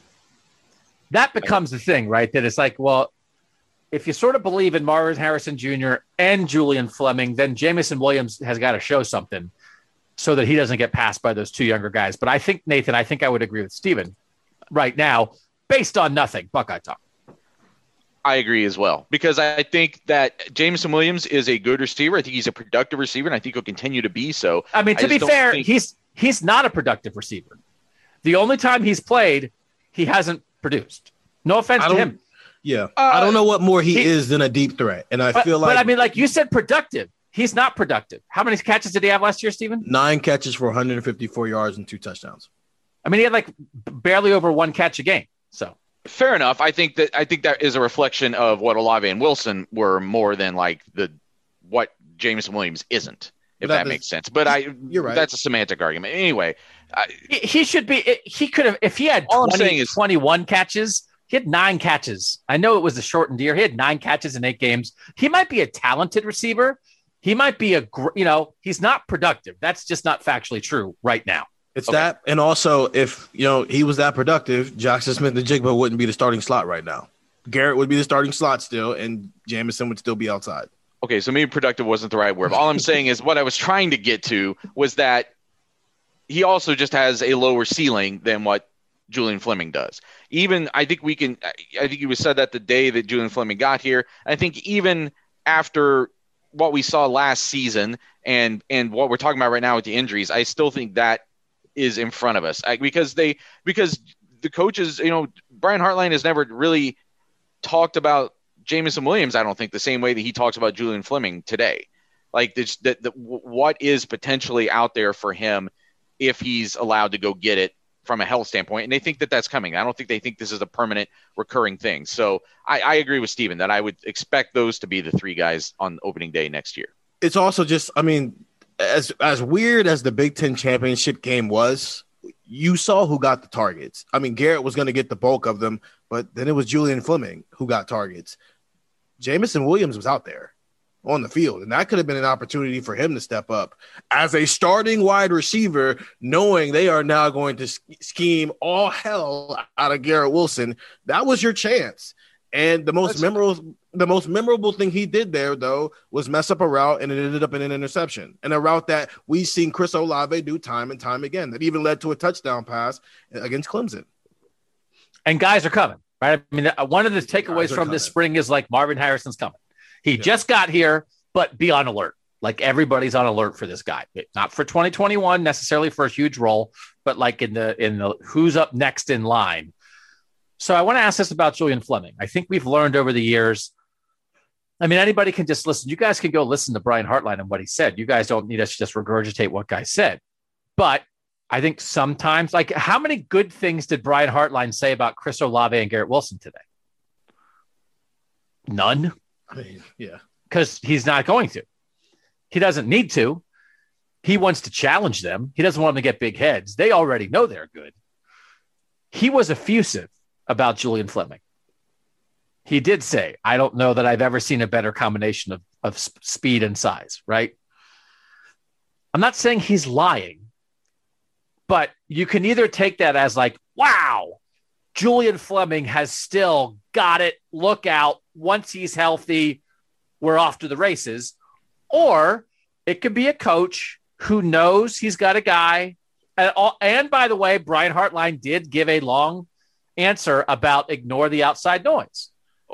Speaker 2: That becomes the thing, right? That it's like, well, if you sort of believe in Marvin Harrison Jr. and Julian Fleming, then Jameson Williams has got to show something so that he doesn't get passed by those two younger guys. But I think, Nathan, I would agree with Steven right now, based on nothing, Buckeye talk.
Speaker 3: I agree as well, because I think that Jameson Williams is a good receiver. I think he's a productive receiver, and I think he'll continue to be so.
Speaker 2: I mean, to be fair, he's not a productive receiver. The only time he's played, he hasn't produced. No offense to him.
Speaker 4: Yeah. I don't know what more he is than a deep threat. And I feel like.
Speaker 2: But I mean, like you said, productive. He's not productive. How many catches did he have last year, Steven?
Speaker 4: 9 catches for 154 yards and 2 touchdowns.
Speaker 2: I mean, he had like barely over 1 catch a game. So.
Speaker 3: Fair enough. I think that is a reflection of what Olave and Wilson were more than like what Jameson Williams isn't, if that makes sense. But you're right. That's a semantic argument. Anyway,
Speaker 2: he should be. He could have if he had 21 catches. He had 9 catches. I know it was a shortened year. He had 9 catches in 8 games. He might be a talented receiver. He might be he's not productive. That's just not factually true right now.
Speaker 4: It's that. And also, if, he was that productive, Jackson Smith-Njigba wouldn't be the starting slot right now. Garrett would be the starting slot still, and Jameson would still be outside.
Speaker 3: Okay, so maybe productive wasn't the right word. All I'm saying is what I was trying to get to was that he also just has a lower ceiling than what Julian Fleming does. I think you said that the day that Julian Fleming got here. I think even after what we saw last season and what we're talking about right now with the injuries, I still think that is in front of us because the coaches, Brian Hartline has never really talked about Jameson Williams. I don't think the same way that he talks about Julian Fleming today. Like what is potentially out there for him if he's allowed to go get it from a health standpoint. And they think that that's coming. I don't think they think this is a permanent recurring thing. So I agree with Steven that I would expect those to be the 3 guys on opening day next year.
Speaker 4: It's also just, as weird as the Big Ten championship game was, you saw who got the targets. I mean, Garrett was going to get the bulk of them, but then it was Julian Fleming who got targets. Jameson Williams was out there on the field, and that could have been an opportunity for him to step up as a starting wide receiver, knowing they are now going to scheme all hell out of Garrett Wilson. That was your chance. And the most memorable thing he did there, though, was mess up a route, and it ended up in an interception. And a route that we've seen Chris Olave do time and time again, that even led to a touchdown pass against Clemson.
Speaker 2: And guys are coming, right? I mean, one of the takeaways from this spring is like Marvin Harrison's coming. He just got here, but be on alert. Like everybody's on alert for this guy. Not for 2021 necessarily for a huge role, but like in the who's up next in line. So I want to ask this about Julian Fleming. I think we've learned over the years. I mean, anybody can just listen. You guys can go listen to Brian Hartline and what he said. You guys don't need us to just regurgitate what guy said. But I think sometimes, like, how many good things did Brian Hartline say about Chris Olave and Garrett Wilson today? None.
Speaker 4: I mean, yeah.
Speaker 2: Because he's not going to. He doesn't need to. He wants to challenge them. He doesn't want them to get big heads. They already know they're good. He was effusive about Julian Fleming. He did say, I don't know that I've ever seen a better combination of speed and size, right? I'm not saying he's lying, but you can either take that as like, wow, Julian Fleming has still got it. Look out. Once he's healthy, we're off to the races. Or it could be a coach who knows he's got a guy. And by the way, Brian Hartline did give a long answer about ignore the outside noise.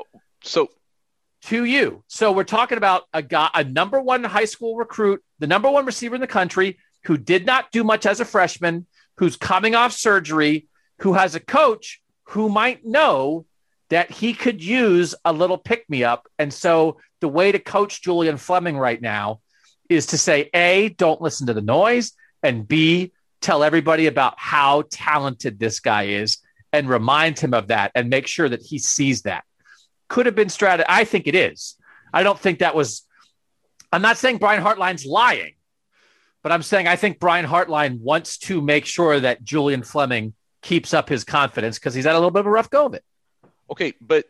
Speaker 3: So
Speaker 2: to you. So we're talking about a number one high school recruit, the number one receiver in the country who did not do much as a freshman, who's coming off surgery, who has a coach who might know that he could use a little pick-me-up. And so the way to coach Julian Fleming right now is to say, A, don't listen to the noise, and B, tell everybody about how talented this guy is and remind him of that and make sure that he sees that. Could have been strategy. I think it is. I don't think that was – I'm not saying Brian Hartline's lying, but I'm saying I think Brian Hartline wants to make sure that Julian Fleming keeps up his confidence because he's had a little bit of a rough go of it.
Speaker 3: Okay, but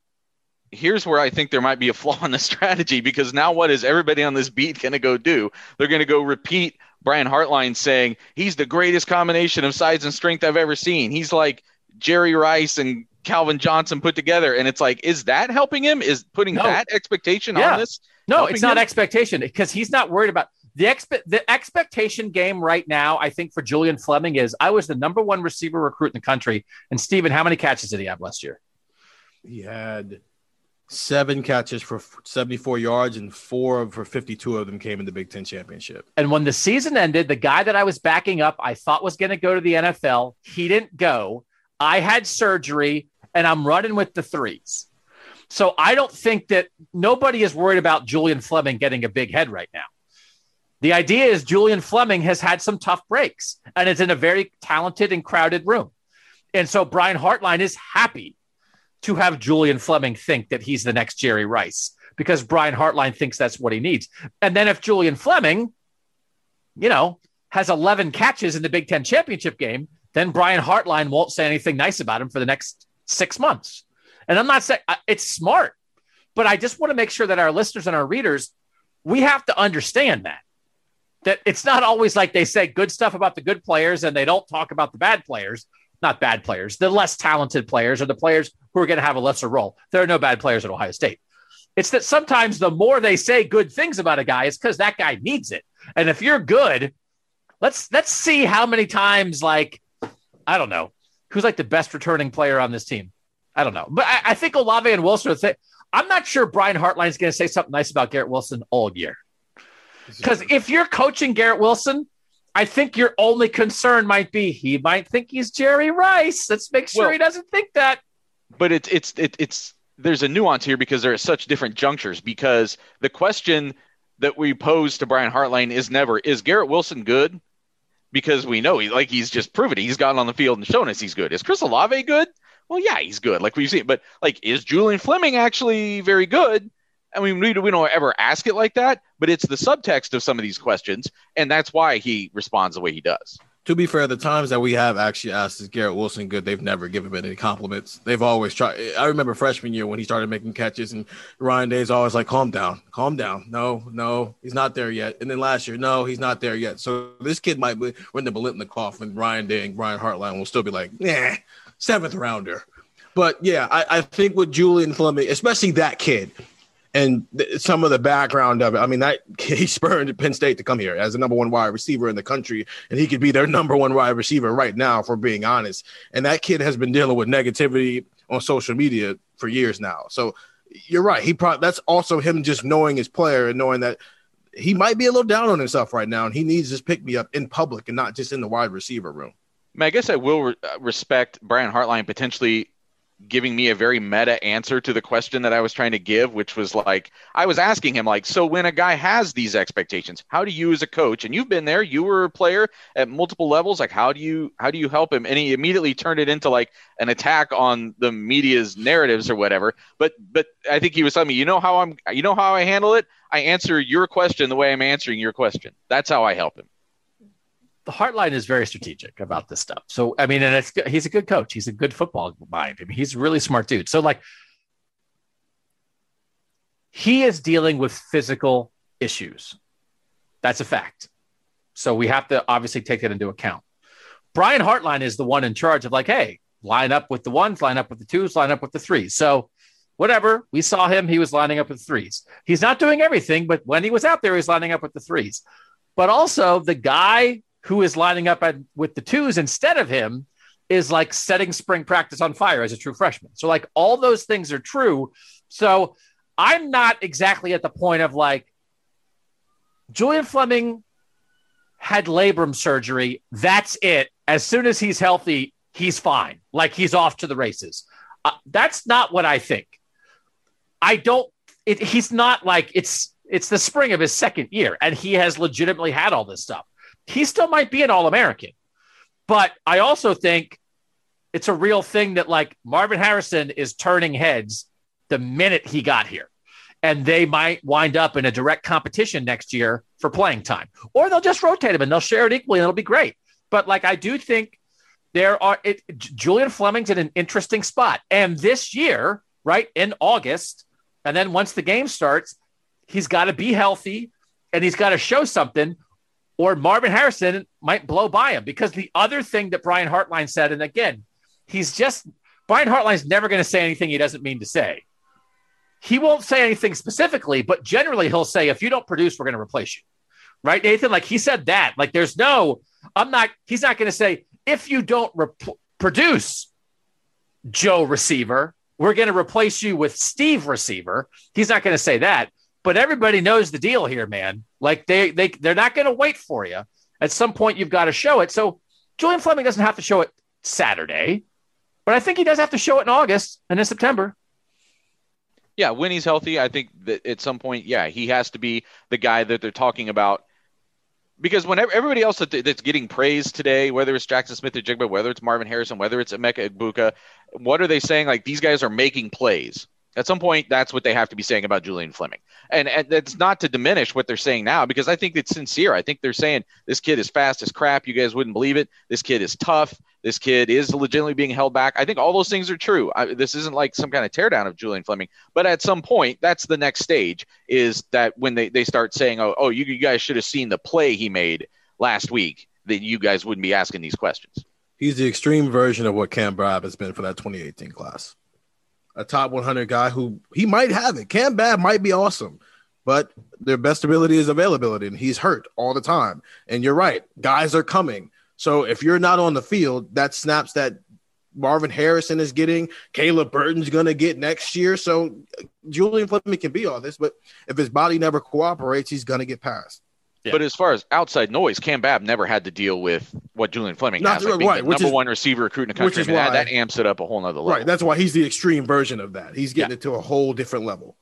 Speaker 3: here's where I think there might be a flaw in the strategy, because now what is everybody on this beat going to go do? They're going to go repeat Brian Hartline saying he's the greatest combination of size and strength I've ever seen. He's like Jerry Rice and Calvin Johnson put together. And it's like, is that helping him? Is putting that expectation on this?
Speaker 2: No, it's not expectation, because he's not worried about the expectation game right now. I think for Julian Fleming is I was the number one receiver recruit in the country. And Steven, how many catches did he have last year?
Speaker 4: He had 7 catches for 74 yards, and 4 for 52 of them came in the Big Ten championship.
Speaker 2: And when the season ended, the guy that I was backing up, I thought was going to go to the NFL. He didn't go. I had surgery, and I'm running with the threes. So I don't think that nobody is worried about Julian Fleming getting a big head right now. The idea is Julian Fleming has had some tough breaks, and it's in a very talented and crowded room. And so Brian Hartline is happy to have Julian Fleming think that he's the next Jerry Rice, because Brian Hartline thinks that's what he needs. And then if Julian Fleming, has 11 catches in the Big Ten championship game, then Brian Hartline won't say anything nice about him for the next 6 months. And I'm not saying it's smart, but I just want to make sure that our listeners and our readers, we have to understand that it's not always like they say good stuff about the good players and they don't talk about the bad players. Not bad players, the less talented players, or the players who are going to have a lesser role. There are no bad players at Ohio State. It's that sometimes the more they say good things about a guy is because that guy needs it. And if you're good, let's see how many times, I don't know, who's like the best returning player on this team. I don't know. But I think Olave and Wilson I'm not sure Brian Hartline is going to say something nice about Garrett Wilson all year. Because if you're coaching Garrett Wilson, I think your only concern might be he might think he's Jerry Rice. Let's make sure he doesn't think that.
Speaker 3: But it's there's a nuance here, because they're at such different junctures. Because the question that we pose to Brian Hartline is never, is Garrett Wilson good? Because we know he's just proven it. He's gotten on the field and shown us he's good. Is Chris Olave good? Well, yeah, he's good, like we've seen. But is Julian Fleming actually very good? I mean, we don't ever ask it like that, but it's the subtext of some of these questions, and that's why he responds the way he does.
Speaker 4: To be fair, the times that we have actually asked, is Garrett Wilson good, they've never given him any compliments. They've always tried. I remember freshman year when he started making catches, and Ryan Day's always like, calm down. No, he's not there yet. And then last year, no, he's not there yet. So this kid might be when the Biletnikoff and Ryan Day and Brian Hartline will still be like, 7th rounder. But yeah, I think with Julian Fleming, especially that kid, and some of the background of it, I mean, he spurned Penn State to come here as the number one wide receiver in the country, and he could be their number one wide receiver right now, if we're being honest. And that kid has been dealing with negativity on social media for years now. So you're right. That's also him just knowing his player and knowing that he might be a little down on himself right now, and he needs this pick-me-up in public and not just in the wide receiver room.
Speaker 3: I guess I will respect Brian Hartline potentially giving me a very meta answer to the question that I was trying to give, which was like, I was asking him like, so when a guy has these expectations, how do you as a coach, and you've been there, you were a player at multiple levels, like how do you help him? And he immediately turned it into like an attack on the media's narratives or whatever. But I think he was telling me, you know how I handle it? I answer your question the way I'm answering your question. That's how I help him.
Speaker 2: The Heartline is very strategic about this stuff. So, I mean, and he's a good coach. He's a good football mind. I mean, he's a really smart dude. So, like, he is dealing with physical issues. That's a fact. So we have to obviously take that into account. Brian Hartline is the one in charge of like, hey, line up with the ones, line up with the twos, line up with the threes. So whatever, we saw him, he was lining up with threes. He's not doing everything, but when he was out there, he was lining up with the threes. But also the guy who is lining up with the twos instead of him is like setting spring practice on fire as a true freshman. So like all those things are true. So I'm not exactly at the point of like Julian Fleming had labrum surgery. That's it. As soon as he's healthy, he's fine. Like he's off to the races. That's not what I think. He's not like it's the spring of his second year and he has legitimately had all this stuff. He still might be an All-American, but I also think it's a real thing that like Marvin Harrison is turning heads the minute he got here, and they might wind up in a direct competition next year for playing time, or they'll just rotate him and they'll share it equally and it'll be great. But like, I do think Julian Fleming's in an interesting spot. And this year, right in August, and then once the game starts, he's got to be healthy and he's got to show something, or Marvin Harrison might blow by him. Because the other thing that Brian Hartline said, and again, Brian Hartline's never going to say anything he doesn't mean to say. He won't say anything specifically, but generally he'll say, if you don't produce, we're going to replace you. Right, Nathan? Like he said that. Like he's not going to say, if you don't produce Joe receiver, we're going to replace you with Steve receiver. He's not going to say that. But everybody knows the deal here, man. Like they're not going to wait for you. At some point, you've got to show it. So Julian Fleming doesn't have to show it Saturday, but I think he does have to show it in August and in September.
Speaker 3: Yeah, when he's healthy, I think that at some point, yeah, he has to be the guy that they're talking about. Because when everybody else that's getting praised today, whether it's Jackson Smith-Njigba, whether it's Marvin Harrison, whether it's Emeka Egbuka, what are they saying? Like, these guys are making plays. At some point, that's what they have to be saying about Julian Fleming. And that's not to diminish what they're saying now, because I think it's sincere. I think they're saying this kid is fast as crap. You guys wouldn't believe it. This kid is tough. This kid is legitimately being held back. I think all those things are true. This isn't like some kind of teardown of Julian Fleming. But at some point, that's the next stage, is that when they start saying, oh, you guys should have seen the play he made last week, that you guys wouldn't be asking these questions.
Speaker 4: He's the extreme version of what Cam Babb has been for that 2018 class. A top 100 guy who he might have it. Cam Babb might be awesome, but their best ability is availability, and he's hurt all the time. And you're right. Guys are coming. So if you're not on the field, that snaps that Marvin Harrison is getting, Caleb Burton's going to get next year. So Julian Fleming can be all this, but if his body never cooperates, he's going to get passed.
Speaker 3: Yeah. But as far as outside noise, Cam Babb never had to deal with what Julian Fleming has. Like
Speaker 4: right,
Speaker 3: the number one receiver recruit in the country. That amps it up a whole nother level.
Speaker 4: Right. That's why he's the extreme version of that. He's getting it to a whole different level.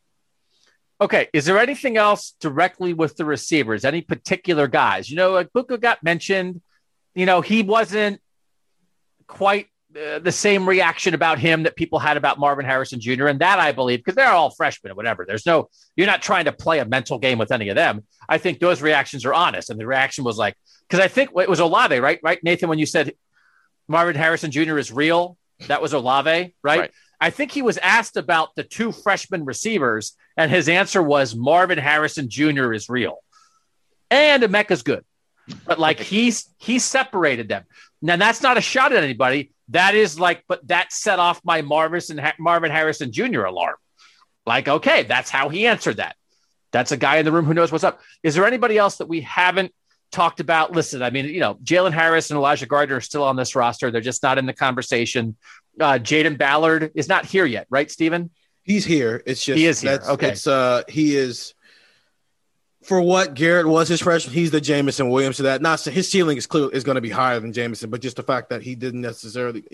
Speaker 2: Okay. Is there anything else directly with the receivers? Any particular guys? Like Buka got mentioned. He wasn't quite the same reaction about him that people had about Marvin Harrison Jr. And that I believe, because they're all freshmen or whatever. You're not trying to play a mental game with any of them. I think those reactions are honest. And the reaction was like, because I think it was Olave, right? Right, Nathan, when you said Marvin Harrison Jr. is real, that was Olave, right? I think he was asked about the two freshman receivers, and his answer was Marvin Harrison Jr. is real. And Emeka's good. But like he separated them. Now that's not a shot at anybody. That is like, but that set off my Marvin Harrison Jr. alarm. Like, okay, that's how he answered that. That's a guy in the room who knows what's up. Is there anybody else that we haven't talked about? Listen, I mean, Jalen Harris and Elijah Gardner are still on this roster. They're just not in the conversation. Jaden Ballard is not here yet, right, Stephen?
Speaker 4: He's here. It's just
Speaker 2: he is here. Okay,
Speaker 4: he is. For what Garrett was his freshman, he's the Jameson Williams to that. Not his ceiling is going to be higher than Jameson, but just the fact that he didn't necessarily,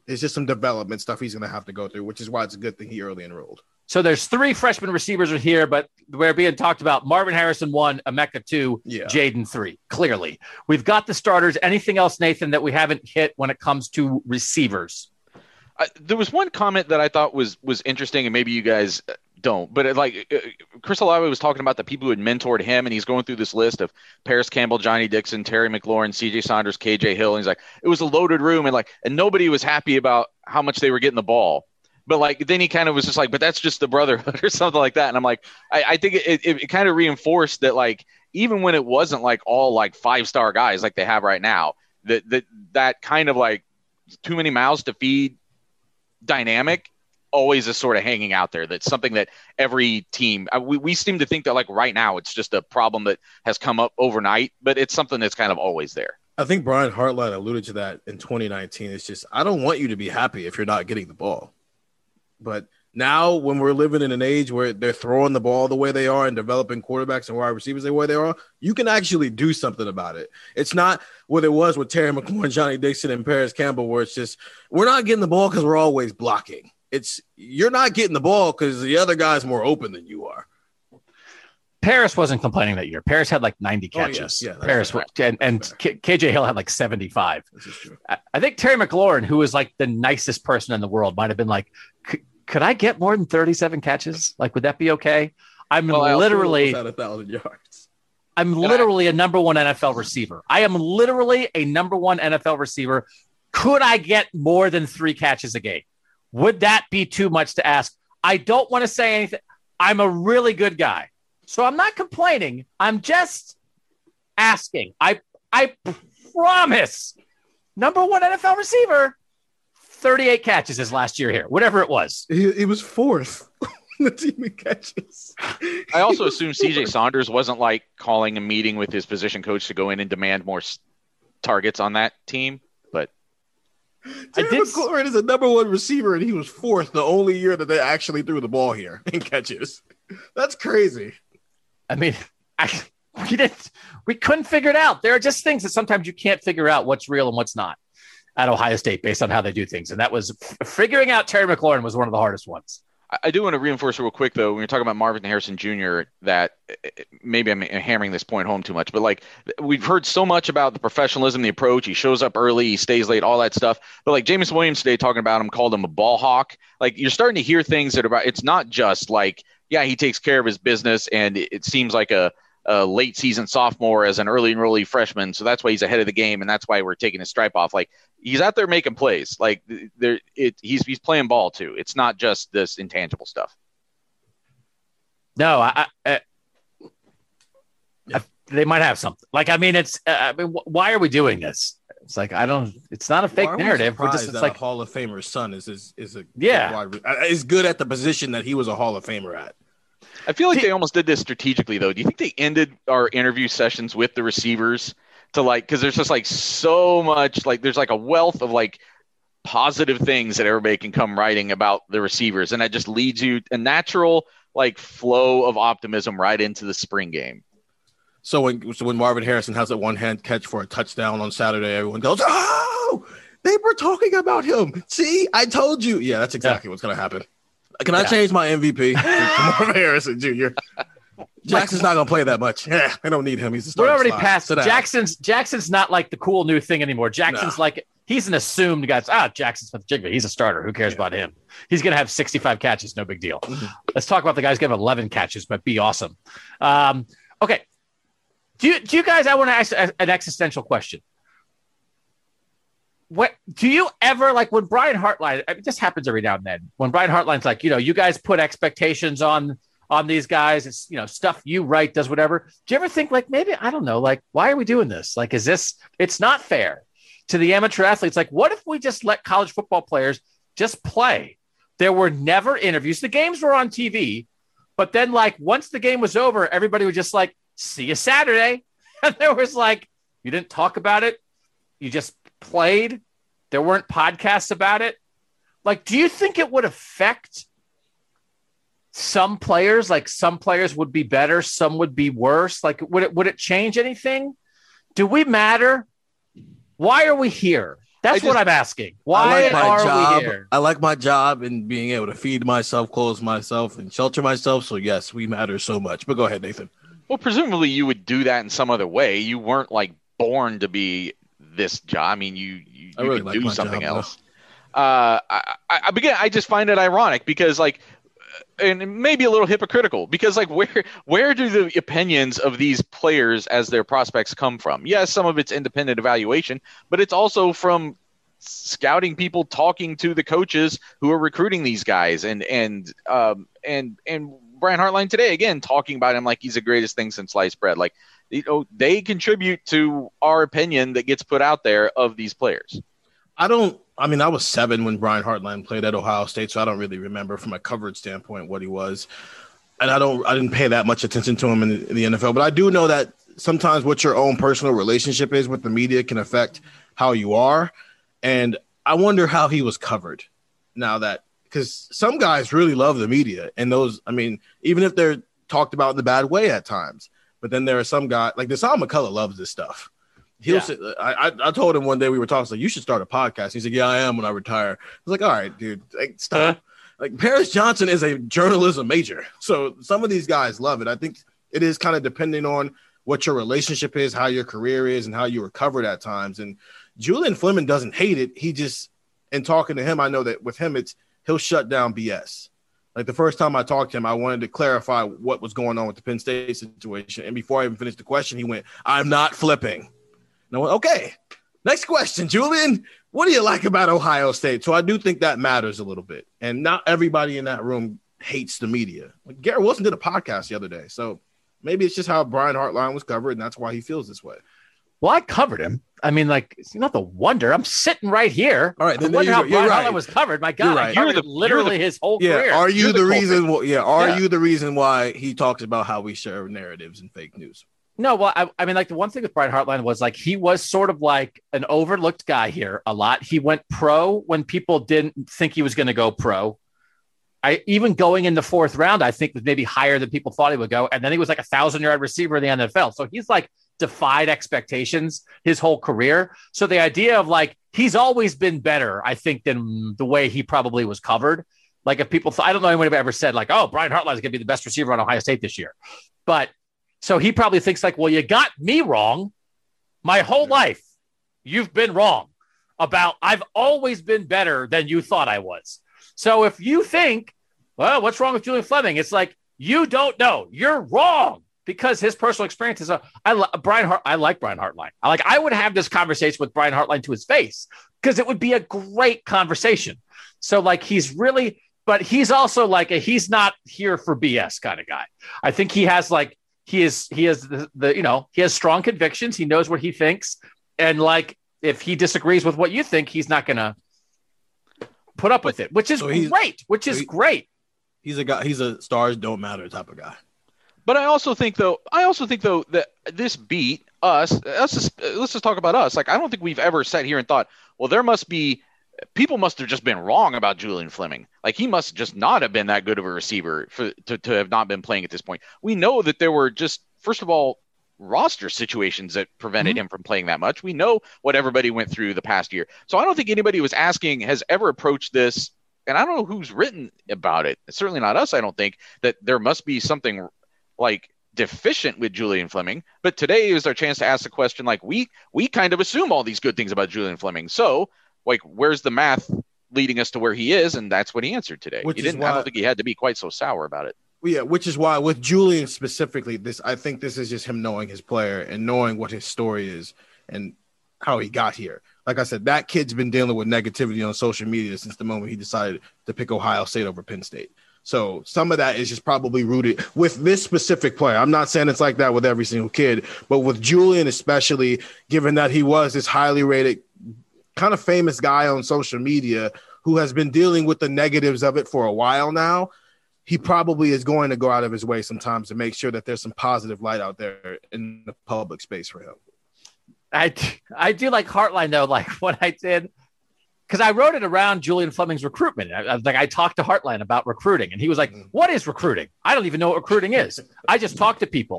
Speaker 4: It's just some development stuff he's going to have to go through, which is why it's a good thing he early enrolled.
Speaker 2: So there's 3 freshman receivers are here, but we're being talked about. Marvin Harrison 1, Emeka 2, Jaden 3. Clearly, we've got the starters. Anything else, Nathan, that we haven't hit when it comes to receivers?
Speaker 3: There was one comment that I thought was interesting, and maybe you guys don't, but Chris Olave was talking about the people who had mentored him, and he's going through this list of Paris Campbell, Johnny Dixon, Terry McLaurin, CJ Saunders, KJ Hill, and he's like, it was a loaded room, and nobody was happy about how much they were getting the ball. But then he kind of was just like, but that's just the brotherhood or something like that. And I'm like, I think it kind of reinforced that, even when it wasn't all 5-star guys like they have right now, that kind of too many mouths to feed dynamic always is sort of hanging out there. That's something that every team, we seem to think that right now it's just a problem that has come up overnight, but it's something that's kind of always there.
Speaker 4: I think Brian Hartline alluded to that in 2019. It's just, I don't want you to be happy if you're not getting the ball. But now when we're living in an age where they're throwing the ball the way they are and developing quarterbacks and wide receivers the way they are, you can actually do something about it. It's not what it was with Terry McLaurin, Johnny Dixon, and Paris Campbell, where it's just, we're not getting the ball because we're always blocking. It's, you're not getting the ball because the other guy's more open than you are.
Speaker 2: Paris wasn't complaining that year. Paris had 90 catches.
Speaker 4: Oh, yes.
Speaker 2: Paris and KJ Hill had 75.
Speaker 4: This is true.
Speaker 2: I think Terry McLaurin, who was the nicest person in the world, might have been could I get more than 37 catches? Would that be okay? I'm literally
Speaker 4: at 1,000 yards.
Speaker 2: I'm literally a number 1 NFL receiver. I am literally a number 1 NFL receiver. Could I get more than 3 catches a game? Would that be too much to ask? I don't want to say anything. I'm a really good guy. So I'm not complaining. I'm just asking. I promise. Number 1 NFL receiver, 38 catches his last year here, whatever it was.
Speaker 4: He was 4th on the team in catches.
Speaker 3: I also assume CJ Saunders wasn't calling a meeting with his position coach to go in and demand more targets on that team. But
Speaker 4: Terry McLaurin is a number 1 receiver, and he was 4th the only year that they actually threw the ball here in catches. That's crazy.
Speaker 2: I mean, we couldn't figure it out. There are just things that sometimes you can't figure out what's real and what's not at Ohio State based on how they do things. And that was figuring out Terry McLaurin was one of the hardest ones.
Speaker 3: I do want to reinforce real quick, though, when you're talking about Marvin Harrison Jr., that maybe I'm hammering this point home too much, but we've heard so much about the professionalism, the approach. He shows up early, he stays late, all that stuff. But Jameson Williams today talking about him, called him a ball hawk. You're starting to hear things that are about, it's not just he takes care of his business, and it seems like a late season sophomore as an early freshman. So that's why he's ahead of the game. And that's why we're taking his stripe off. He's out there making plays. He's playing ball too. It's not just this intangible stuff.
Speaker 2: No, they might have something. Why are we doing this? It's it's not a fake narrative. We're just,
Speaker 4: a Hall of Famer's son is good at the position that he was a Hall of Famer at.
Speaker 3: I feel like they almost did this strategically, though. Do you think they ended our interview sessions with the receivers to because there's just so much, there's a wealth of positive things that everybody can come writing about the receivers, and that just leads you a natural flow of optimism right into the spring game.
Speaker 4: So when Marvin Harrison has that one-hand catch for a touchdown on Saturday, everyone goes, "Oh, they were talking about him. See, I told you." Yeah, that's exactly what's going to happen. Can I change my MVP to Marvin Harrison Jr.? Jackson's not going to play that much. Yeah, I don't need him. He's the starting.
Speaker 2: We're already past Jackson's not the cool new thing anymore. Jackson's he's an assumed guy. Jackson Smith-Jigba. He's a starter. Who cares about him? He's going to have 65 catches. No big deal. Mm-hmm. Let's talk about the guys who have 11 catches, but be awesome. Okay. Do you guys? I want to ask an existential question. What do you ever when Brian Hartline? This happens every now and then. When Brian Hartline's you guys put expectations on these guys. It's stuff you write, does whatever. Do you ever think maybe I don't know? Why are we doing this? Is this? It's not fair to the amateur athletes. What if we just let college football players just play? There were never interviews. The games were on TV, but then once the game was over, everybody was just see you Saturday. And there was you didn't talk about it. You just played. There weren't podcasts about it. Do you think it would affect some players? Some players would be better, some would be worse. Would it change anything? Do we matter? Why are we here? That's what I'm asking. Why are we here?
Speaker 4: I like my job and being able to feed myself, clothe myself, and shelter myself. So yes, we matter so much. But go ahead, Nathan.
Speaker 3: Well, presumably you would do that in some other way. You weren't like born to be this job. I mean, you really could do something else. I just find it ironic because like, and maybe a little hypocritical because like where do the opinions of these players as their prospects come from? Yes, some of it's independent evaluation, but it's also from scouting people talking to the coaches who are recruiting these guys and Brian Hartline today again talking about him like he's the greatest thing since sliced bread. Like, you know, they contribute to our opinion that gets put out there of these players.
Speaker 4: I was 7 when Brian Hartline played at Ohio State, so I don't really remember from a coverage standpoint what he was. And I didn't pay that much attention to him in the NFL, but I do know that sometimes what your own personal relationship is with the media can affect how you are. And I wonder how he was covered now that, because some guys really love the media and those, I mean, even if they're talked about in the bad way at times, but then there are some guys like Deshaun McCullough loves this stuff. I told him one day we were talking, like, you should start a podcast. He's like, yeah, I am when I retire. I was like, all right, dude, like, stop. Like Paris Johnson is a journalism major. So some of these guys love it. I think it is kind of depending on what your relationship is, how your career is, and how you were covered at times. And Julian Fleming doesn't hate it. He just, in talking to him, I know that with him, he'll shut down BS. Like the first time I talked to him, I wanted to clarify what was going on with the Penn State situation. And before I even finished the question, he went, I'm not flipping. And I went, okay, next question, Julian. What do you like about Ohio State? So I do think that matters a little bit. And not everybody in that room hates the media. Like Garrett Wilson did a podcast the other day. So maybe it's just how Brian Hartline was covered, and that's why he feels this way.
Speaker 2: Well, I covered him. I mean, like, it's not the wonder. I'm sitting right here.
Speaker 4: All right,
Speaker 2: then wonder how Brian Hartline was covered. My God, I covered literally his whole career.
Speaker 4: Are you the reason? You the reason why he talks about how we share narratives and fake news?
Speaker 2: No, well, I mean, like the one thing with Brian Hartline was like he was sort of like an overlooked guy here a lot. He went pro when people didn't think he was going to go pro. Even going in the 4th round, I think was maybe higher than people thought he would go. And then he was like 1,000-yard receiver in the NFL. So he's like defied expectations his whole career. So the idea of like, he's always been better, I think, than the way he probably was covered. Like if people I don't know anyone ever said like, oh, Brian Hartline is going to be the best receiver on Ohio State this year. But so he probably thinks like, well, you got me wrong. My whole life, you've been wrong about I've always been better than you thought I was. So if you think, well, what's wrong with Julian Fleming? It's like, you don't know. You're wrong because his personal experience is I like Brian Hartline. I would have this conversation with Brian Hartline to his face because it would be a great conversation. So like, but he's also like, he's not here for BS kind of guy. I think he has like, he has he has strong convictions. He knows what he thinks. And like, if he disagrees with what you think, he's not going to put up with it, which is great.
Speaker 4: He's a guy. He's a stars don't matter type of guy.
Speaker 3: But I also think though that this beat us. Let's just talk about us. Like I don't think we've ever sat here and thought, well, people must have just been wrong about Julian Fleming. Like he must just not have been that good of a receiver to have not been playing at this point. We know that there were just, first of all, roster situations that prevented him from playing that much. We know what everybody went through the past year. So I don't think anybody has ever approached this. And I don't know who's written about it. It's certainly not us. I don't think that there must be something like deficient with Julian Fleming. But today is our chance to ask the question. Like we kind of assume all these good things about Julian Fleming. So like, where's the math leading us to where he is? And that's what he answered today. I don't think he had to be quite so sour about it.
Speaker 4: Well, yeah, which is why with Julian specifically, I think this is just him knowing his player and knowing what his story is and how he got here. Like I said, that kid's been dealing with negativity on social media since the moment he decided to pick Ohio State over Penn State. So some of that is just probably rooted with this specific player. I'm not saying it's like that with every single kid, but with Julian, especially given that he was this highly rated, kind of famous guy on social media who has been dealing with the negatives of it for a while now, he probably is going to go out of his way sometimes to make sure that there's some positive light out there in the public space for him.
Speaker 2: I do like Hartline though, like what I did, because I wrote it around Julian Fleming's recruitment. I talked to Hartline about recruiting, and he was like, "What is recruiting? I don't even know what recruiting is. I just talk to people."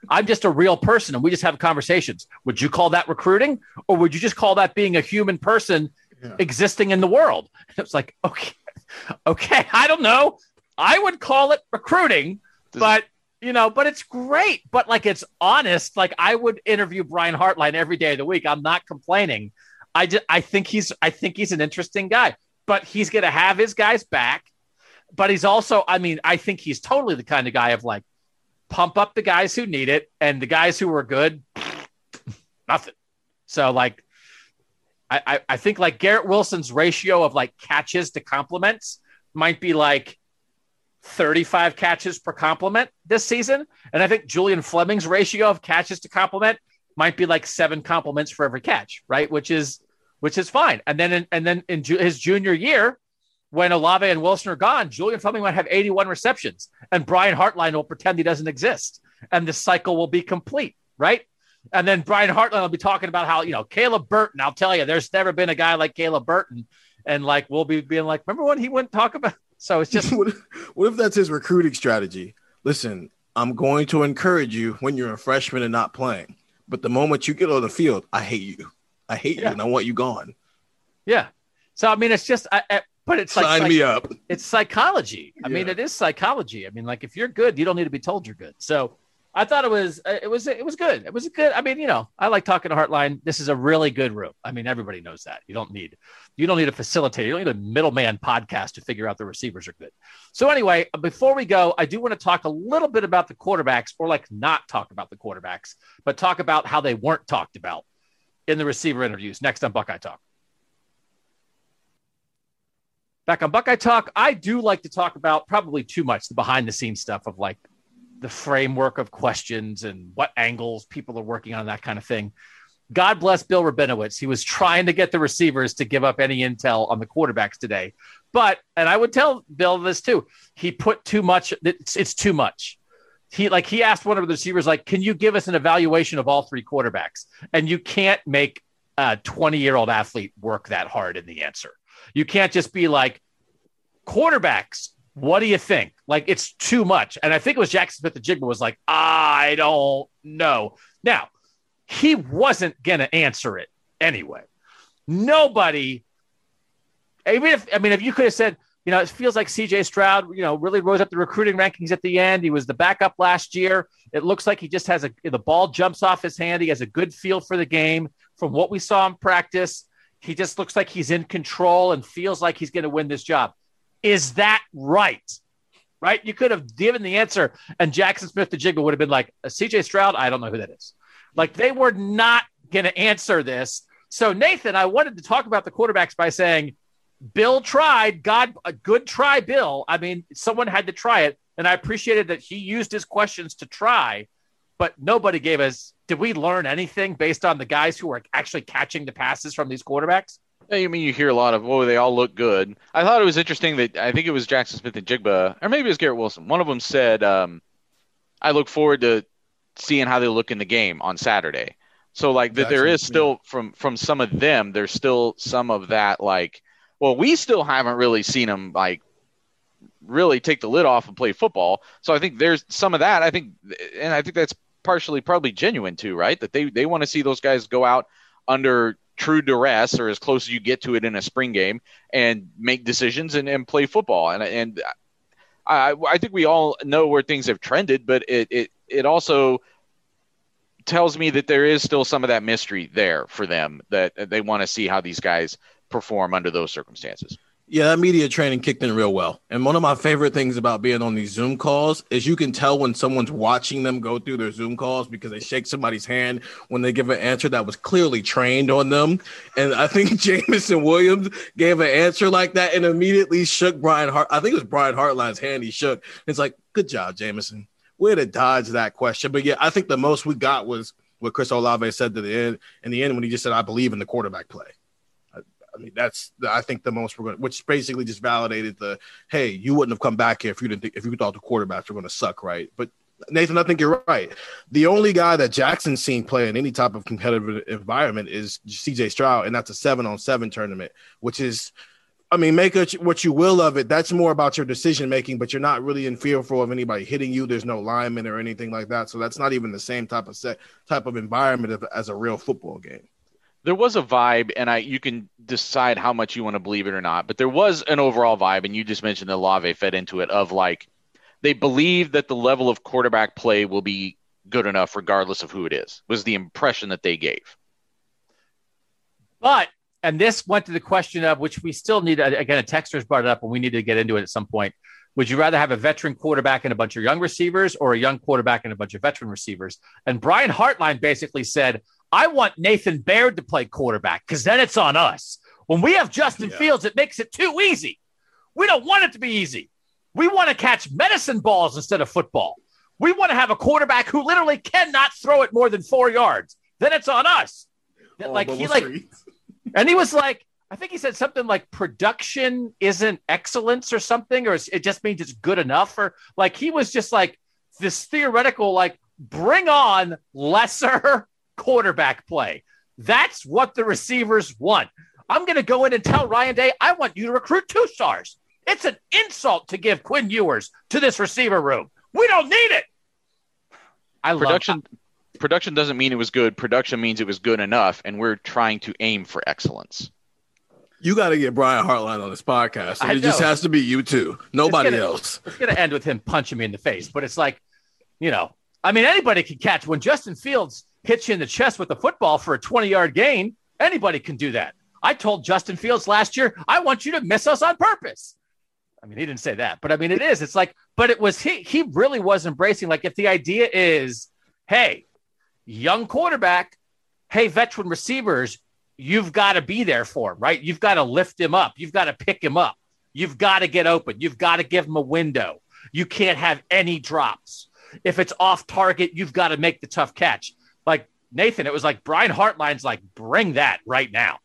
Speaker 2: I'm just a real person and we just have conversations. Would you call that recruiting, or would you just call that being a human person existing in the world? And it's like, okay, I don't know. I would call it recruiting, but it's great. But like, it's honest. Like, I would interview Brian Hartline every day of the week. I'm not complaining. I think he's an interesting guy, but he's going to have his guys back. But he's also, I think he's totally the kind of guy of like, pump up the guys who need it, and the guys who are good, nothing. So like, I think like Garrett Wilson's ratio of like catches to compliments might be like 35 catches per compliment this season. And I think Julian Fleming's ratio of catches to compliment might be like 7 compliments for every catch, right? Which is fine. And then in his junior year, when Olave and Wilson are gone, Julian Fleming might have 81 receptions, and Brian Hartline will pretend he doesn't exist, and the cycle will be complete, right? And then Brian Hartline will be talking about how, Caleb Burton, I'll tell you, there's never been a guy like Caleb Burton. And like, we'll be being like, remember when he wouldn't talk about? So it's just.
Speaker 4: What if that's his recruiting strategy? Listen, I'm going to encourage you when you're a freshman and not playing. But the moment you get on the field, I hate you. I hate you, and I want you gone.
Speaker 2: Yeah. So, it's just, but it's like,
Speaker 4: sign me up.
Speaker 2: It's psychology. It is psychology. Like, if you're good, you don't need to be told you're good. So I thought it was good. It was a good. I like talking to Hartline. This is a really good room. Everybody knows that. You don't need a facilitator. You don't need a middleman podcast to figure out the receivers are good. So anyway, before we go, I do want to talk a little bit about the quarterbacks, or like not talk about the quarterbacks, but talk about how they weren't talked about in the receiver interviews. Next on Buckeye Talk. Back on Buckeye Talk, I do like to talk about, probably too much, the behind-the-scenes stuff of like the framework of questions and what angles people are working on, that kind of thing. God bless Bill Rabinowitz. He was trying to get the receivers to give up any intel on the quarterbacks today. But, and I would tell Bill this too, he put too much. It's too much. He asked one of the receivers, like, can you give us an evaluation of all 3 quarterbacks? And you can't make a 20-year-old athlete work that hard in the answer. You can't just be like, quarterbacks, what do you think? Like, it's too much. And I think it was Jackson Smith-Njigba was like, I don't know. Now, he wasn't going to answer it anyway. Nobody, if you could have said, it feels like CJ Stroud, really rose up the recruiting rankings at the end. He was the backup last year. It looks like he just has the ball jumps off his hand. He has a good feel for the game. From what we saw in practice, he just looks like he's in control and feels like he's going to win this job. Is that right? Right? You could have given the answer, and Jackson Smith-Njigba would have been like, CJ Stroud, I don't know who that is. Like, they were not going to answer this. So, Nathan, I wanted to talk about the quarterbacks by saying, Bill tried. A good try, Bill. Someone had to try it, and I appreciated that he used his questions to try, but nobody gave us. Did we learn anything based on the guys who are actually catching the passes from these quarterbacks?
Speaker 3: You hear a lot of, they all look good. I thought it was interesting that I think it was Jackson Smith-Njigba, or maybe it was Garrett Wilson. One of them said, I look forward to seeing how they look in the game on Saturday. So, like, that there is still, from some of them, there's still some of that, like, we still haven't really seen them, like, really take the lid off and play football. So I think there's some of that. I think that's partially probably genuine too, right? That they want to see those guys go out under true duress, or as close as you get to it in a spring game, and make decisions and play football. And I think we all know where things have trended, but it also tells me that there is still some of that mystery there for them, that they want to see how these guys perform under those circumstances.
Speaker 4: Yeah, that media training kicked in real well. And one of my favorite things about being on these Zoom calls is you can tell when someone's watching them go through their Zoom calls, because they shake somebody's hand when they give an answer that was clearly trained on them. And I think Jameson Williams gave an answer like that and immediately shook Brian Hart. I think it was Brian Hartline's hand he shook. It's like, good job, Jameson. Way to dodge that question. But yeah, I think the most we got was what Chris Olave said to the end, in the end, when he just said, I believe in the quarterback play. That's, I think, the most we're going to, which basically just validated hey, you wouldn't have come back here if you thought the quarterbacks were going to suck, right? But Nathan, I think you're right. The only guy that Jackson's seen play in any type of competitive environment is CJ Stroud, and that's a 7-on-7 tournament, which is, I mean, make what you will of it. That's more about your decision making, but you're not really in fearful of anybody hitting you. There's no lineman or anything like that, so that's not even the same type of environment as a real football game.
Speaker 3: There was a vibe, and you can decide how much you want to believe it or not, but there was an overall vibe, and you just mentioned that Olave fed into it, of like they believe that the level of quarterback play will be good enough regardless of who it is, was the impression that they gave.
Speaker 2: But, and this went to the question of, which we still need, again, a texter's brought it up and we need to get into it at some point. Would you rather have a veteran quarterback and a bunch of young receivers, or a young quarterback and a bunch of veteran receivers? And Brian Hartline basically said, I want Nathan Baird to play quarterback because then it's on us. When we have Justin Fields, it makes it too easy. We don't want it to be easy. We want to catch medicine balls instead of football. We want to have a quarterback who literally cannot throw it more than 4 yards. Then it's on us. And he was like, I think he said something like production isn't excellence or something, or it just means it's good enough. Or like, he was just like this theoretical, like, bring on lesser quarterback play. That's what the receivers want. I'm going to go in and tell Ryan Day, I want you to recruit 2 stars. It's an insult to give Quinn Ewers to this receiver room. We don't need it.
Speaker 3: Production doesn't mean it was good. Production means it was good enough, and we're trying to aim for excellence.
Speaker 4: You got to get Brian Hartline on this podcast. And it just has to be you two. Nobody else.
Speaker 2: It's going to end with him punching me in the face. But it's like, I mean, anybody can catch. When Justin Fields hits you in the chest with a football for a 20-yard gain, anybody can do that. I told Justin Fields last year, I want you to miss us on purpose. I mean, he didn't say that, but I mean, it is. It's like, but it was he really was embracing, like, if the idea is, hey, young quarterback, hey, veteran receivers, you've got to be there for him, right? You've got to lift him up. You've got to pick him up. You've got to get open. You've got to give him a window. You can't have any drops. If it's off target, you've got to make the tough catch. Like Nathan, it was like Brian Hartline's like, bring that right now.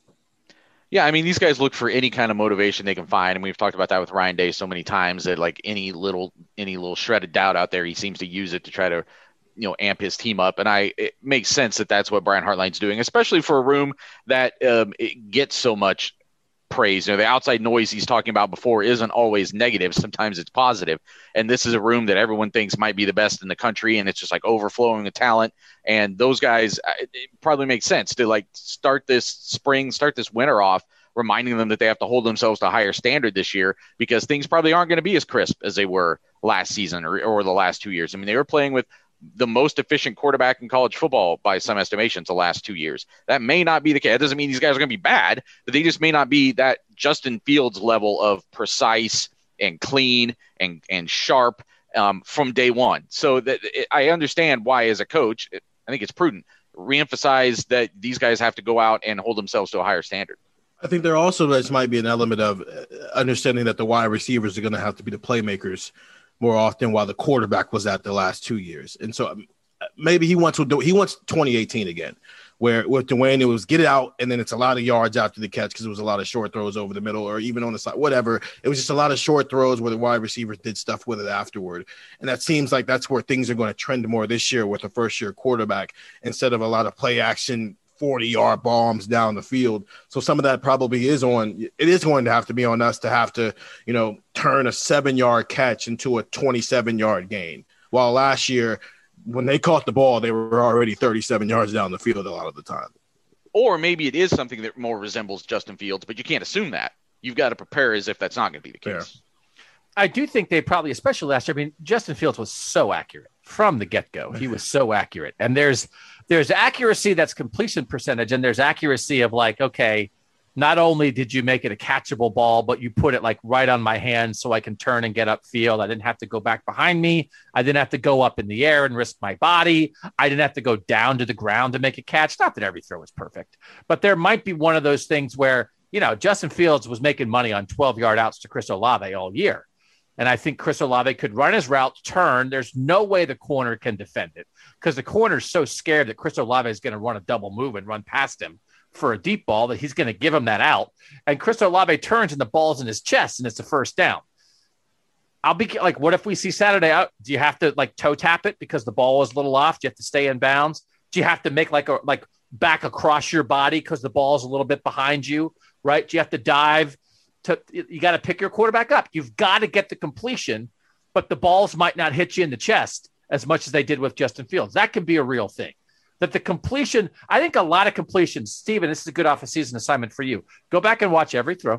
Speaker 3: Yeah, I mean, these guys look for any kind of motivation they can find, and we've talked about that with Ryan Day so many times that like any little shred of doubt out there, he seems to use it to try to amp his team up. And it makes sense that that's what Brian Hartline's doing, especially for a room that it gets so much praise. The outside noise he's talking about before isn't always negative. Sometimes it's positive. And this is a room that everyone thinks might be the best in the country, and it's just like overflowing with talent. And those guys, it probably makes sense to like start this winter off, reminding them that they have to hold themselves to a higher standard this year, because things probably aren't going to be as crisp as they were last season or the last 2 years. I mean, they were playing with the most efficient quarterback in college football by some estimations the last 2 years. That may not be the case. That doesn't mean these guys are going to be bad, but they just may not be that Justin Fields level of precise and clean and sharp from day one. So I understand why, as a coach, I think it's prudent, reemphasize that these guys have to go out and hold themselves to a higher standard.
Speaker 4: I think there also might be an element of understanding that the wide receivers are going to have to be the playmakers more often, while the quarterback was at the last 2 years. And so maybe he wants 2018 again, where with Dwayne, it was get it out, and then it's a lot of yards after the catch because it was a lot of short throws over the middle or even on the side, whatever. It was just a lot of short throws where the wide receivers did stuff with it afterward. And that seems like that's where things are going to trend more this year with a first-year quarterback, instead of a lot of play action 40-yard bombs down the field. So some of that probably is going to have to be on us to have to, turn a 7-yard catch into a 27-yard gain. While last year, when they caught the ball, they were already 37 yards down the field a lot of the time.
Speaker 3: Or maybe it is something that more resembles Justin Fields, but you can't assume that. You've got to prepare as if that's not going to be the case.
Speaker 4: Fair.
Speaker 2: I do think they probably, especially last year, I mean, Justin Fields was so accurate from the get-go. He was so accurate. And there's accuracy that's completion percentage, and there's accuracy of like, okay, not only did you make it a catchable ball, but you put it like right on my hand so I can turn and get upfield. I didn't have to go back behind me. I didn't have to go up in the air and risk my body. I didn't have to go down to the ground to make a catch. Not that every throw is perfect, but there might be one of those things where, Justin Fields was making money on 12-yard outs to Chris Olave all year. And I think Chris Olave could run his route, turn. There's no way the corner can defend it because the corner's so scared that Chris Olave is going to run a double move and run past him for a deep ball that he's going to give him that out. And Chris Olave turns and the ball's in his chest and it's a first down. I'll be like, what if we see Saturday out? Do you have to like toe tap it because the ball was a little off? Do you have to stay in bounds? Do you have to make like back across your body because the ball's a little bit behind you, right? Do you have to dive you got to pick your quarterback up. You've got to get the completion, but the balls might not hit you in the chest as much as they did with Justin Fields. That can be a real thing. That the completion, I think a lot of completions, Steven, this is a good off-season assignment for you. Go back and watch every throw.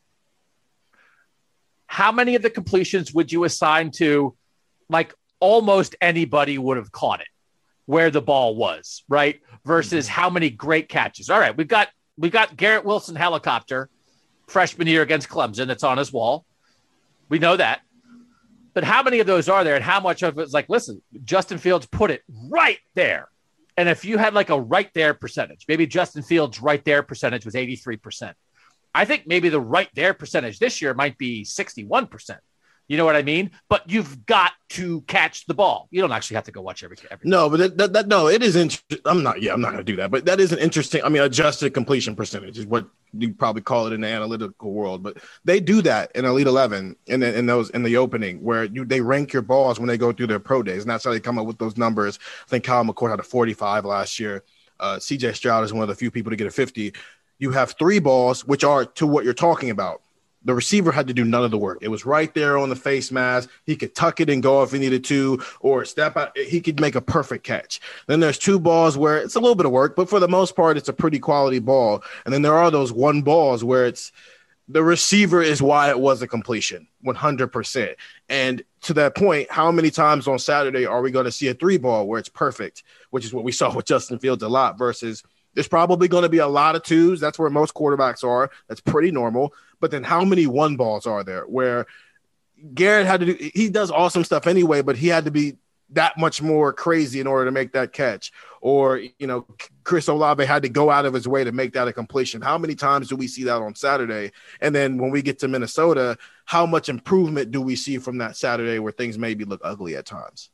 Speaker 2: How many of the completions would you assign to, like, almost anybody would have caught it where the ball was, right? Versus how many great catches. All right, we've got Garrett Wilson helicopter freshman year against Clemson that's on his wall. We know that. But how many of those are there, and how much of it is like, listen, Justin Fields put it right there. And if you had like a right there percentage, maybe Justin Fields' right there percentage was 83%. I think maybe the right there percentage this year might be 61%. You know what I mean? But you've got to catch the ball. You don't actually have to go watch every.
Speaker 4: No, but no, it is interesting. I'm not going to do that. But that is an interesting. I mean, adjusted completion percentage is what you probably call it in the analytical world. But they do that in Elite 11 and in the opening where they rank your balls when they go through their pro days, and that's how they come up with those numbers. I think Kyle McCord had a 45 last year. CJ Stroud is one of the few people to get a 50. You have 3 balls, which are to what you're talking about. The receiver had to do none of the work. It was right there on the face mask. He could tuck it and go if he needed to, or step out. He could make a perfect catch. Then there's 2 balls where it's a little bit of work, but for the most part, it's a pretty quality ball. And then there are those 1 balls where it's the receiver is why it was a completion, 100%. And to that point, how many times on Saturday are we going to see a 3 ball where it's perfect, which is what we saw with Justin Fields a lot, versus there's probably going to be a lot of 2s. That's where most quarterbacks are. That's pretty normal. But then how many 1 balls are there where Garrett had to do – he does awesome stuff anyway, but he had to be that much more crazy in order to make that catch. Or, Chris Olave had to go out of his way to make that a completion. How many times do we see that on Saturday? And then when we get to Minnesota, how much improvement do we see from that Saturday where things maybe look ugly at times?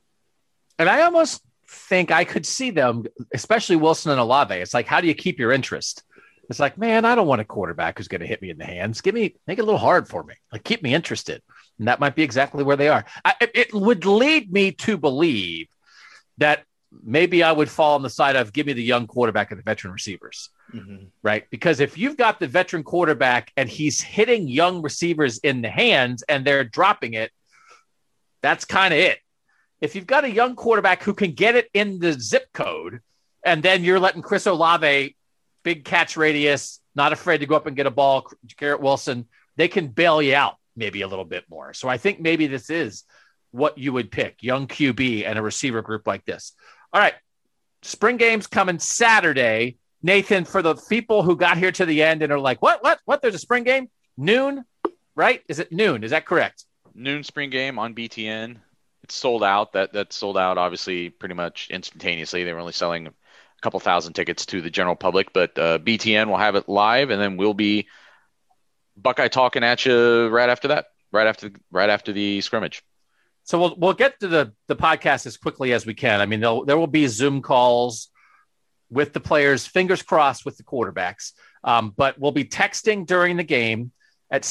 Speaker 2: And I almost think I could see them, especially Wilson and Olave. It's like, how do you keep your interest? It's like, man, I don't want a quarterback who's going to hit me in the hands. Make it a little hard for me. Like, keep me interested. And that might be exactly where they are. It would lead me to believe that maybe I would fall on the side of give me the young quarterback and the veteran receivers, right? Because if you've got the veteran quarterback and he's hitting young receivers in the hands and they're dropping it, that's kind of it. If you've got a young quarterback who can get it in the zip code, and then you're letting Chris Olave, big catch radius, not afraid to go up and get a ball, Garrett Wilson, they can bail you out maybe a little bit more. So I think maybe this is what you would pick, young QB and a receiver group like this. All right, spring game's coming Saturday. Nathan, for the people who got here to the end and are like, what? There's a spring game? Noon, right? Is it noon? Is that correct?
Speaker 3: Noon spring game on BTN. It's sold out. That's sold out, obviously, pretty much instantaneously. They were only selling a couple thousand tickets to the general public, but BTN will have it live, and then we'll be Buckeye talking at you right after that, right after the scrimmage.
Speaker 2: So we'll get to the podcast as quickly as we can. I mean, there will be Zoom calls with the players, fingers crossed with the quarterbacks, but we'll be texting during the game at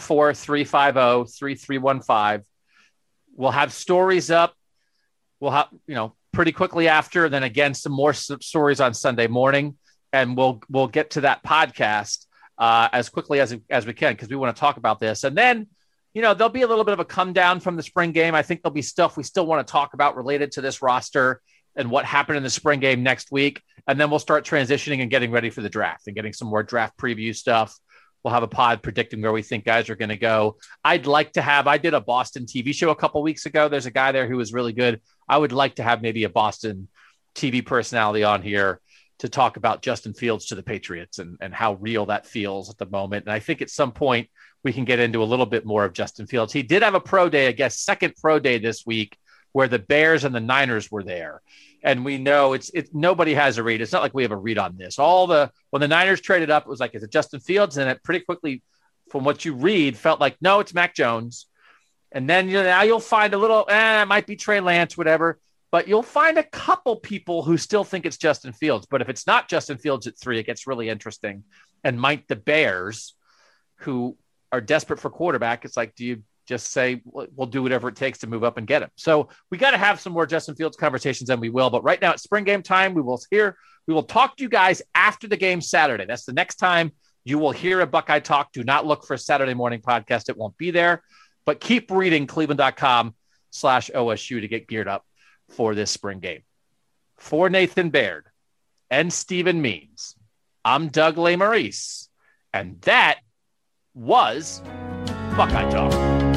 Speaker 2: 614-350-3315. We'll have stories up. We'll have, pretty quickly after, then again, some more stories on Sunday morning, and we'll get to that podcast as quickly as we can, because we want to talk about this. And then, there'll be a little bit of a come down from the spring game. I think there'll be stuff we still want to talk about related to this roster and what happened in the spring game next week. And then we'll start transitioning and getting ready for the draft and getting some more draft preview stuff. We'll have a pod predicting where we think guys are going to go. I did a Boston TV show a couple weeks ago. There's a guy there who was really good. I would like to have maybe a Boston TV personality on here to talk about Justin Fields to the Patriots and how real that feels at the moment. And I think at some point we can get into a little bit more of Justin Fields. He did have a pro day, I guess, second pro day this week, where the Bears and the Niners were there. And we know it's nobody has a read. It's not like we have a read on this. When the Niners traded up, it was like, is it Justin Fields? And it pretty quickly, from what you read, felt like, no, it's Mac Jones. And then now you'll find a little, it might be Trey Lance, whatever. But you'll find a couple people who still think it's Justin Fields. But if it's not Justin Fields at 3, it gets really interesting. And might the Bears, who are desperate for quarterback, it's like, do you just say, we'll do whatever it takes to move up and get him? So we got to have some more Justin Fields conversations, and we will. But right now it's spring game time. We will talk to you guys after the game Saturday. That's the next time You will hear a Buckeye Talk. Do not look for a Saturday morning podcast. It won't be there. But keep reading cleveland.com/OSU to get geared up for this spring game. For Nathan Baird and Stephen Means, I'm Doug Lesmerises, and that was Buckeye Talk.